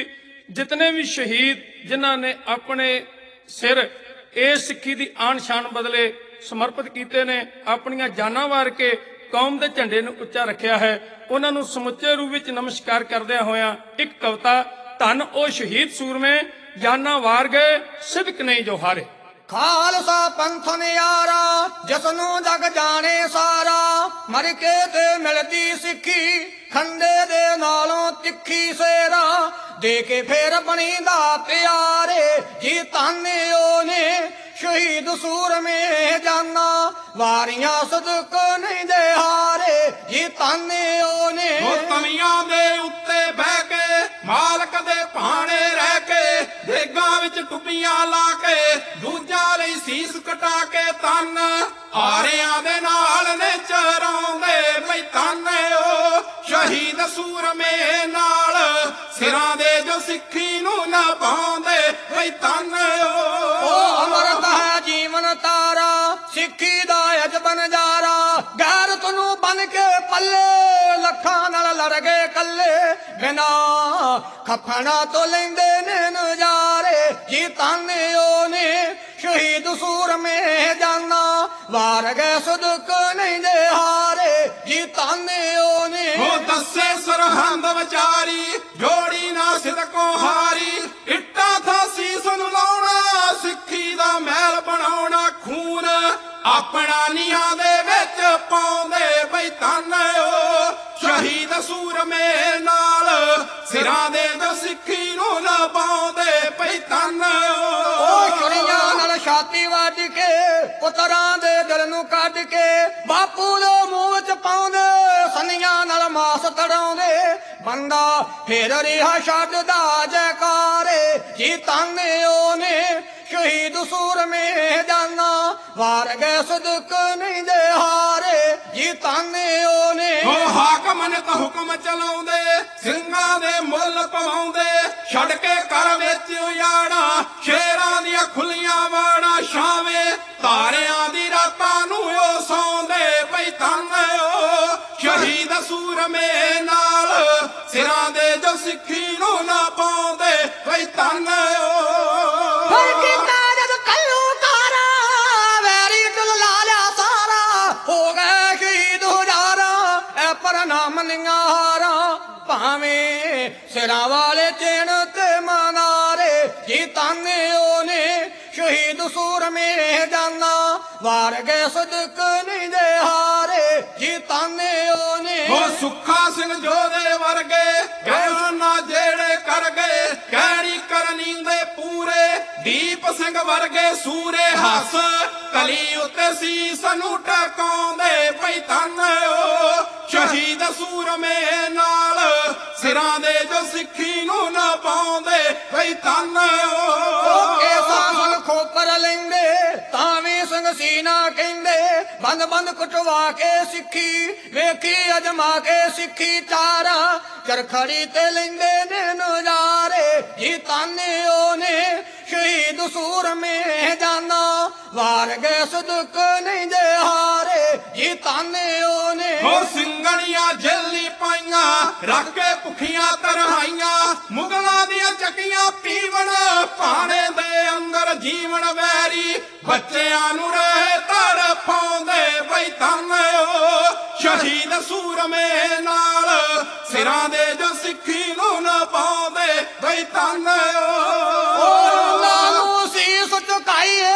ਜਿਤਨੇ ਵੀ ਸ਼ਹੀਦ ਜਿਨ੍ਹਾਂ ਨੇ ਆਪਣੇ ਸਿਰ ਇਸ ਸਿੱਖੀ ਦੀ ਆਨ ਸ਼ਾਨ ਬਦਲੇ ਸਮਰਪਿਤ ਕੀਤੇ ਨੇ, ਆਪਣੀਆਂ ਜਾਨਾਂ ਵਾਰ ਕੇ ਕੌਮ ਦੇ ਝੰਡੇ ਨੂੰ ਉੱਚਾ ਰੱਖਿਆ ਹੈ, ਉਹਨਾਂ ਨੂੰ ਸਮੁੱਚੇ ਰੂਪ ਵਿੱਚ ਨਮਸਕਾਰ ਕਰਦਿਆਂ ਹੋਇਆਂ ਇੱਕ ਕਵਿਤਾ, ਧੰਨ ਉਹ ਸ਼ਹੀਦ ਸੂਰਮੇ ਜਾਨਾਂ ਵਾਰ ਗਏ ਸਿਦਕ ਨਹੀਂ ਜੋ ਹਾਰੇ। ਖਾਲਸਾ ਪੰਥ ਨਿਆਰਾ ਜਿਸਨੂੰ ਜਗ ਜਾਣੇ ਸਾਰਾ, ਮਰ ਕੇ ਤੇ ਮਿਲਦੀ ਸਿੱਖੀ ਖੰਡੇ ਦੇ ਨਾਲੋਂ ਤਿੱਖੀ ਸੇਰਾ, ਦੇ ਕੇ ਫੇਰ ਬਣੀ ਦਾ ਪਿਆਰੇ ਜੀ ਧੰਨ ਉਹਨੇ ਸ਼ਹੀਦ ਸੂਰਮੇ ਜਾਨਾਂ ਵਾਰੀਆਂ ਸਦਕ ਨਹੀਂ ਦੇ ਹਾਰੇ ਜੀ ਧੰਨ ਉਹਨੇ। ਉਹ ਤਵੀਆਂ ਦੇ ਉੱਤੇ ਬਹਿ ਕੇ ਮਾਲਕ ਦੇ ਭਾਣੇ ਰਹਿ ਕੇ, ਦੇਗਾਂ ਵਿੱਚ ਟੁੱਪੀਆਂ ਲਾ ਕੇ ਦੂਜਾ ਲਈ ਸੀਸ ਕਟਾ ਕੇ, ਤਨ ਆਰਿਆਂ ਦੇ ਨਾਲ ਨੇ ਚਰਾਉਂਦੇ ਬਈ ਧੰਨ ਉਹ ਸ਼ਹੀਦ ਸੂਰਮੇ ਨਾਲ ਸਿਰਾਂ ਦੇ ਜੋ ਸਿੱਖੀ ਨੂੰ ਨਾ ਪਾਉਂਦੇ ਬਈ ਧੰਨ ਉਹ ਅਮਰਤ ਹੈ ਜੀਵਨ ਤਾਰਾ ਸਿੱਖੀ ਦਾ ਅਜਬ ਨਜ਼ਾਰਾ, ਗੈਰਤ ਨੂੰ ਬਨ ਕੇ ਪੱਲੇ ਲੱਖਾਂ ਨਾਲ ਲੜ ਗਏ ਕੱਲੇ, ਬਿਨਾ ਖਫਣਾ ਤੋਂ ਲੈਂਦੇ ਨੇ ਨਜ਼ਾਰੇ ਜੀ ਧੰਨ ਉਹਨੇ ਸ਼ਹੀਦ ਸੂਰਮੇ ਜਾਨਾਂ ਵਾਰ ਗਏ ਸਦਕ ਨਹੀਂ ਦੇ ਹਾਰੇ ਜੀ ਧੰਨ ਉਹਨੇ। ਉਹ ਦੱਸੇ ਸਰਹੰਦ ਵਿਚਾਰੀ ਜੋੜੀ ਨਾ ਸਿਦਕੋਂ ਹਾਰੀ, ਇੱਟਾਂ ਥਾਂ ਸੀਸ ਨੂੰ ਲਾਉਣਾ ਸਿੱਖੀ ਦਾ ਮਹਿਲ ਬਣਾਉਣਾ, ਖੂਨ ਆਪਣਾ ਨੀਹਾਂ ਦੇ ਵਿੱਚ ਪਾਉਂਦੇ ਬਈ ਧੰਨ ਉਹ ਸ਼ਹੀਦ ਸੂਰਮੇ ਨਾਲ ਸਿਰਾਂ ਦੇ ਜੋ ਸਿੱਖੀ ਨੂੰ ਨਾ ਪਾਉਂਦੇ ਬਈ ਧੰਨ ਉਹ ਛੁਰੀਆਂ ਨਾਲ ਛਾਤੀ ਵੱਢ ਕੇ ਪੁੱਤਰਾਂ ਦੇ ਦਿਲ ਨੂੰ ਕੱਢ ਕੇ, ਬਾਪੂ ਦੇ ਮੂੰਹ ਵਿੱਚ ਪਾਉਂਦੇ ਸੰਨੀਆਂ ਨਾਲ ਮਾਸ ਤੜਾਉਂਦੇ, ਬੰਦਾ ਫੇਰ ਰਿਹਾ ਛੱਡਦਾ ਜੈਕਾਰੇ ਜੀ ਧੰਨ ਉਹਨੇ ਸ਼ਹੀਦ ਸੂਰਮੇ ਜਾਨਾਂ ਵਾਰ ਗਏ ਸਦਕ ਨਹੀਂ ਦੇ ਹਾਰੇ ਜੀ ਧੰਨ ਉਹਨੇ। ਉਹ ਹਾਕਮ ਨੇ ਤਾਂ ਹੁਕਮ ਚਲਾਉਂਦੇ ਸਿੰਘਾਂ ਦੇ ਮੁੱਲ ਪਵਾਉਂਦੇ, ਛੱਡ ਕੇ ਘਰ ਵਿੱਚ ਉਜਾੜਾ ਸ਼ੇਰਾਂ ਦੀਆਂ ਖੁੱਲੀਆਂ ਵਾੜਾਂ, ਛਾਵੇਂ ਤਾਰਿਆਂ ਦੀ ਰਾਤਾਂ ਨੂੰ ਉਹ ਸੌਂਦੇ ਬਈ ਧੰਨ ਉਹ ਸ਼ਹੀਦ ਸੂਰਮੇ ਨਾਲ ਸਿਰਾਂ ਦੇ ਜੋ ਸਿੱਖੀ ਨੂੰ ਨਾ ਪਾਉਂਦੇ ਬਈ ਧੰਨ ਉਹ। ਹੋ ਗਏ ਸ਼ਹੀਦ ਹਜ਼ਾਰਾਂ ਐ ਪਰ ਨਾਮ ਨਿਹਾਰਾਂ, ਭਾਵੇਂ ਸਿਰਾਂ ਵਾਲੇ ਚਿਣ ਤੇ ਮਨਾਰੇ ਜੀ ਧੰਨ ਉਹਨੇ ਸ਼ਹੀਦ ਸੂਰਮੇ ਜਾਨਾਂ ਵਾਰ ਗਏ ਸਦਕ ਨਹੀਂ ਦੇ ਹਾਰੇ ਜੀ ਧੰਨ ਉਹਨੇ। ਉਹ ਸੁੱਖਾ ਸਿੰਘ ਜੋਧੇ ਵਰਗੇ ਕਹਿਣਾ ਜਿਹੜੇ ਕਰ ਗਏ ਕਹਿਣੀ ਕਰਨੀ ਦੇ ਪੂਰੇ, ਦੀਪ ਸਿੰਘ ਵਰਗੇ ਸੂਰੇ ਹੱਸ ਕਲੀ ਉੱਤੇ ਸੀਸ ਨੂੰ ਟਕਾਉਂਦੇ ਪਈ ਧੰਨ ਉਹ ਸ਼ਹੀਦ ਸੂਰਮੇ ਨਾਲ ਸਿਰਾਂ ਦੇ ਜੋ ਸਿੱਖੀ ਨੂੰ ਨਾ ਪਾਉਂਦੇ ਪਈ ਧੰਨ ਉਹ। ਸਾਲ ਖੋਪਰ ਲੈਂਦੇ ਤਾਂ ਵੀ ਸਿੰਘ ਸੀਨਾ ਕਹਿੰਦੇ, ਬੰਦ ਬੰਦ ਕੁਟਵਾ ਕੇ ਸਿੱਖੀ ਵੇਖੀ ਅਜਮਾ ਕੇ ਸਿੱਖੀ ਚਾਰਾ, ਚਰਖੜੀ ਤੇ ਲੈਂਦੇ ਨੇ ਨਜ਼ਾਰੇ ਜੀ ਧੰਨ ਉਹਨੇ ਸ਼ਹੀਦ ਸੂਰਮੇ ਜਾਨਾਂ ਵਾਰ ਗਏ ਸਦਕ ਨਹੀਂ ਦੇ ਹਾਰੇ ਜੀ ਧੰਨ ਉਹਨੇ। ਉਹ ਸਿੰਘਣੀਆਂ ਜੇਲੀ ਪਾਈਆਂ ਰੱਖ ਕੇ ਭੁੱਖੀਆਂ ਤਰਹਾਈਆਂ, ਮੁਗਲਾਂ ਦੀਆਂ ਚੱਕੀਆਂ ਪੀਵਣ ਭਾਣੇ ਦੇ ਅੰਦਰ ਜੀਵਨ ਵੈਰੀ, ਬੱਚਿਆਂ ਨੂੰ ਰਹੇ ਤੜਫਾਉਂਦੇ ਬਈ ਧੰਨ ਉਹ ਸ਼ਹੀਦ ਸੂਰਮੇ ਨਾਲ ਸਿਰਾਂ ਦੇ ਜੋ ਸਿੱਖੀ ਨੂੰ ਨਾ ਪਾਉਂਦੇ ਬਈ ਧੰਨ ਉਹ। ਉਹਨਾਂ ਨੂੰ ਸੀਸ ਝੁਕਾਈਏ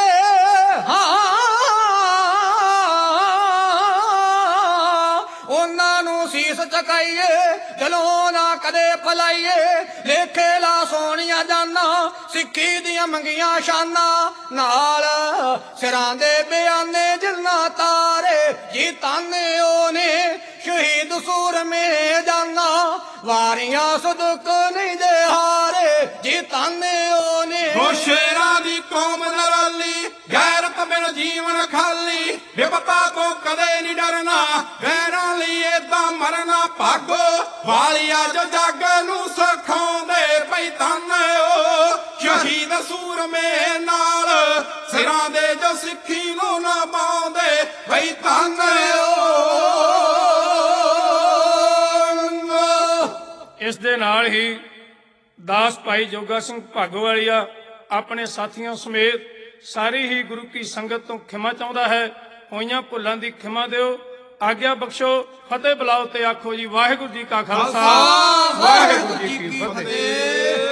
ਉਹਨਾਂ ਨੂੰ ਸੀਸ ਝੁਕਾਈਏ ਦਿਲੋਂ ਨਾ ਕਦੇ ਭੁਲਾਈਏ, ਲੇਖੇ ਲਾ ਸੋਹਣੀਆਂ ਜਾਨਾਂ ਸਿੱਖੀ ਦੀਆਂ ਮੰਗੀਆਂ ਸ਼ਾਨਾਂ, ਨਾਲ ਸਿਰਾਂ ਦੇ ਬਿਆਨੇ ਜਿੰਨਾ ਤਾਰੇ ਜੀ ਧੰਨ ਉਹਨੇ ਸ਼ਹੀਦ ਸੂਰਮੇ ਜਾਨਾਂ ਵਾਰੀਆਂ ਸਦਕ ਨਹੀਂ ਦੇ ਹਾਰੇ ਜੀ ਧੰਨ ਉਹਨੇ। ਉਹ ਸ਼ੇਰਾਂ ਦੀ ਕੌਮ ਨਰਾਲੀ ਗੈਰਤ ਬਿਨ ਜੀਵਨ ਖਾਲੀ, ਵਿਪਤਾ ਤੋਂ ਕਦੇ ਨਹੀਂ ਡਰਨਾ ਗੈਰਾਂ ਲਈ ਏਦਾਂ ਮਰਨਾ, ਭਾਗੋ ਵਾਲੀਆ ਜੋ ਜੱਗ ਨੂੰ ਸਿਖਾਉਂਦੇ ਪਈ ਧੰਨ ਉਹ ਸ਼ਹੀਦ ਸੂਰਮੇ ਨਾਲ ਸਿਰਾਂ ਦੇ ਜੋ ਸਿੱਖੀ ਨੂੰ ਨਾ ਪਾਉਂਦੇ ਪਈ ਧੰਨ ਉਹ। ਇਸ ਦੇ ਨਾਲ ਹੀ ਦਾਸ ਭਾਈ ਜੋਗਾ ਸਿੰਘ ਭਾਗੋਵਾਲੀਆ ਆਪਣੇ ਸਾਥੀਆਂ ਸਮੇਤ ਸਾਰੀ ਹੀ ਗੁਰੂ ਕੀ ਸੰਗਤ ਤੋਂ ਖਿਮਾ ਚਾਹੁੰਦਾ ਹੈ। ਹੋਈਆਂ ਭੁੱਲਾਂ ਦੀ ਖਿਮਾ ਦਿਓ, ਆਗਿਆ ਬਖਸ਼ੋ। ਫਤਿਹ ਬੁਲਾਓ ਤੇ ਆਖੋ ਜੀ ਵਾਹਿਗੁਰੂ ਜੀ ਕਾ ਖਾਲਸਾ, ਵਾਹਿਗੁਰੂ ਜੀ ਕੀ ਫਤਿਹ।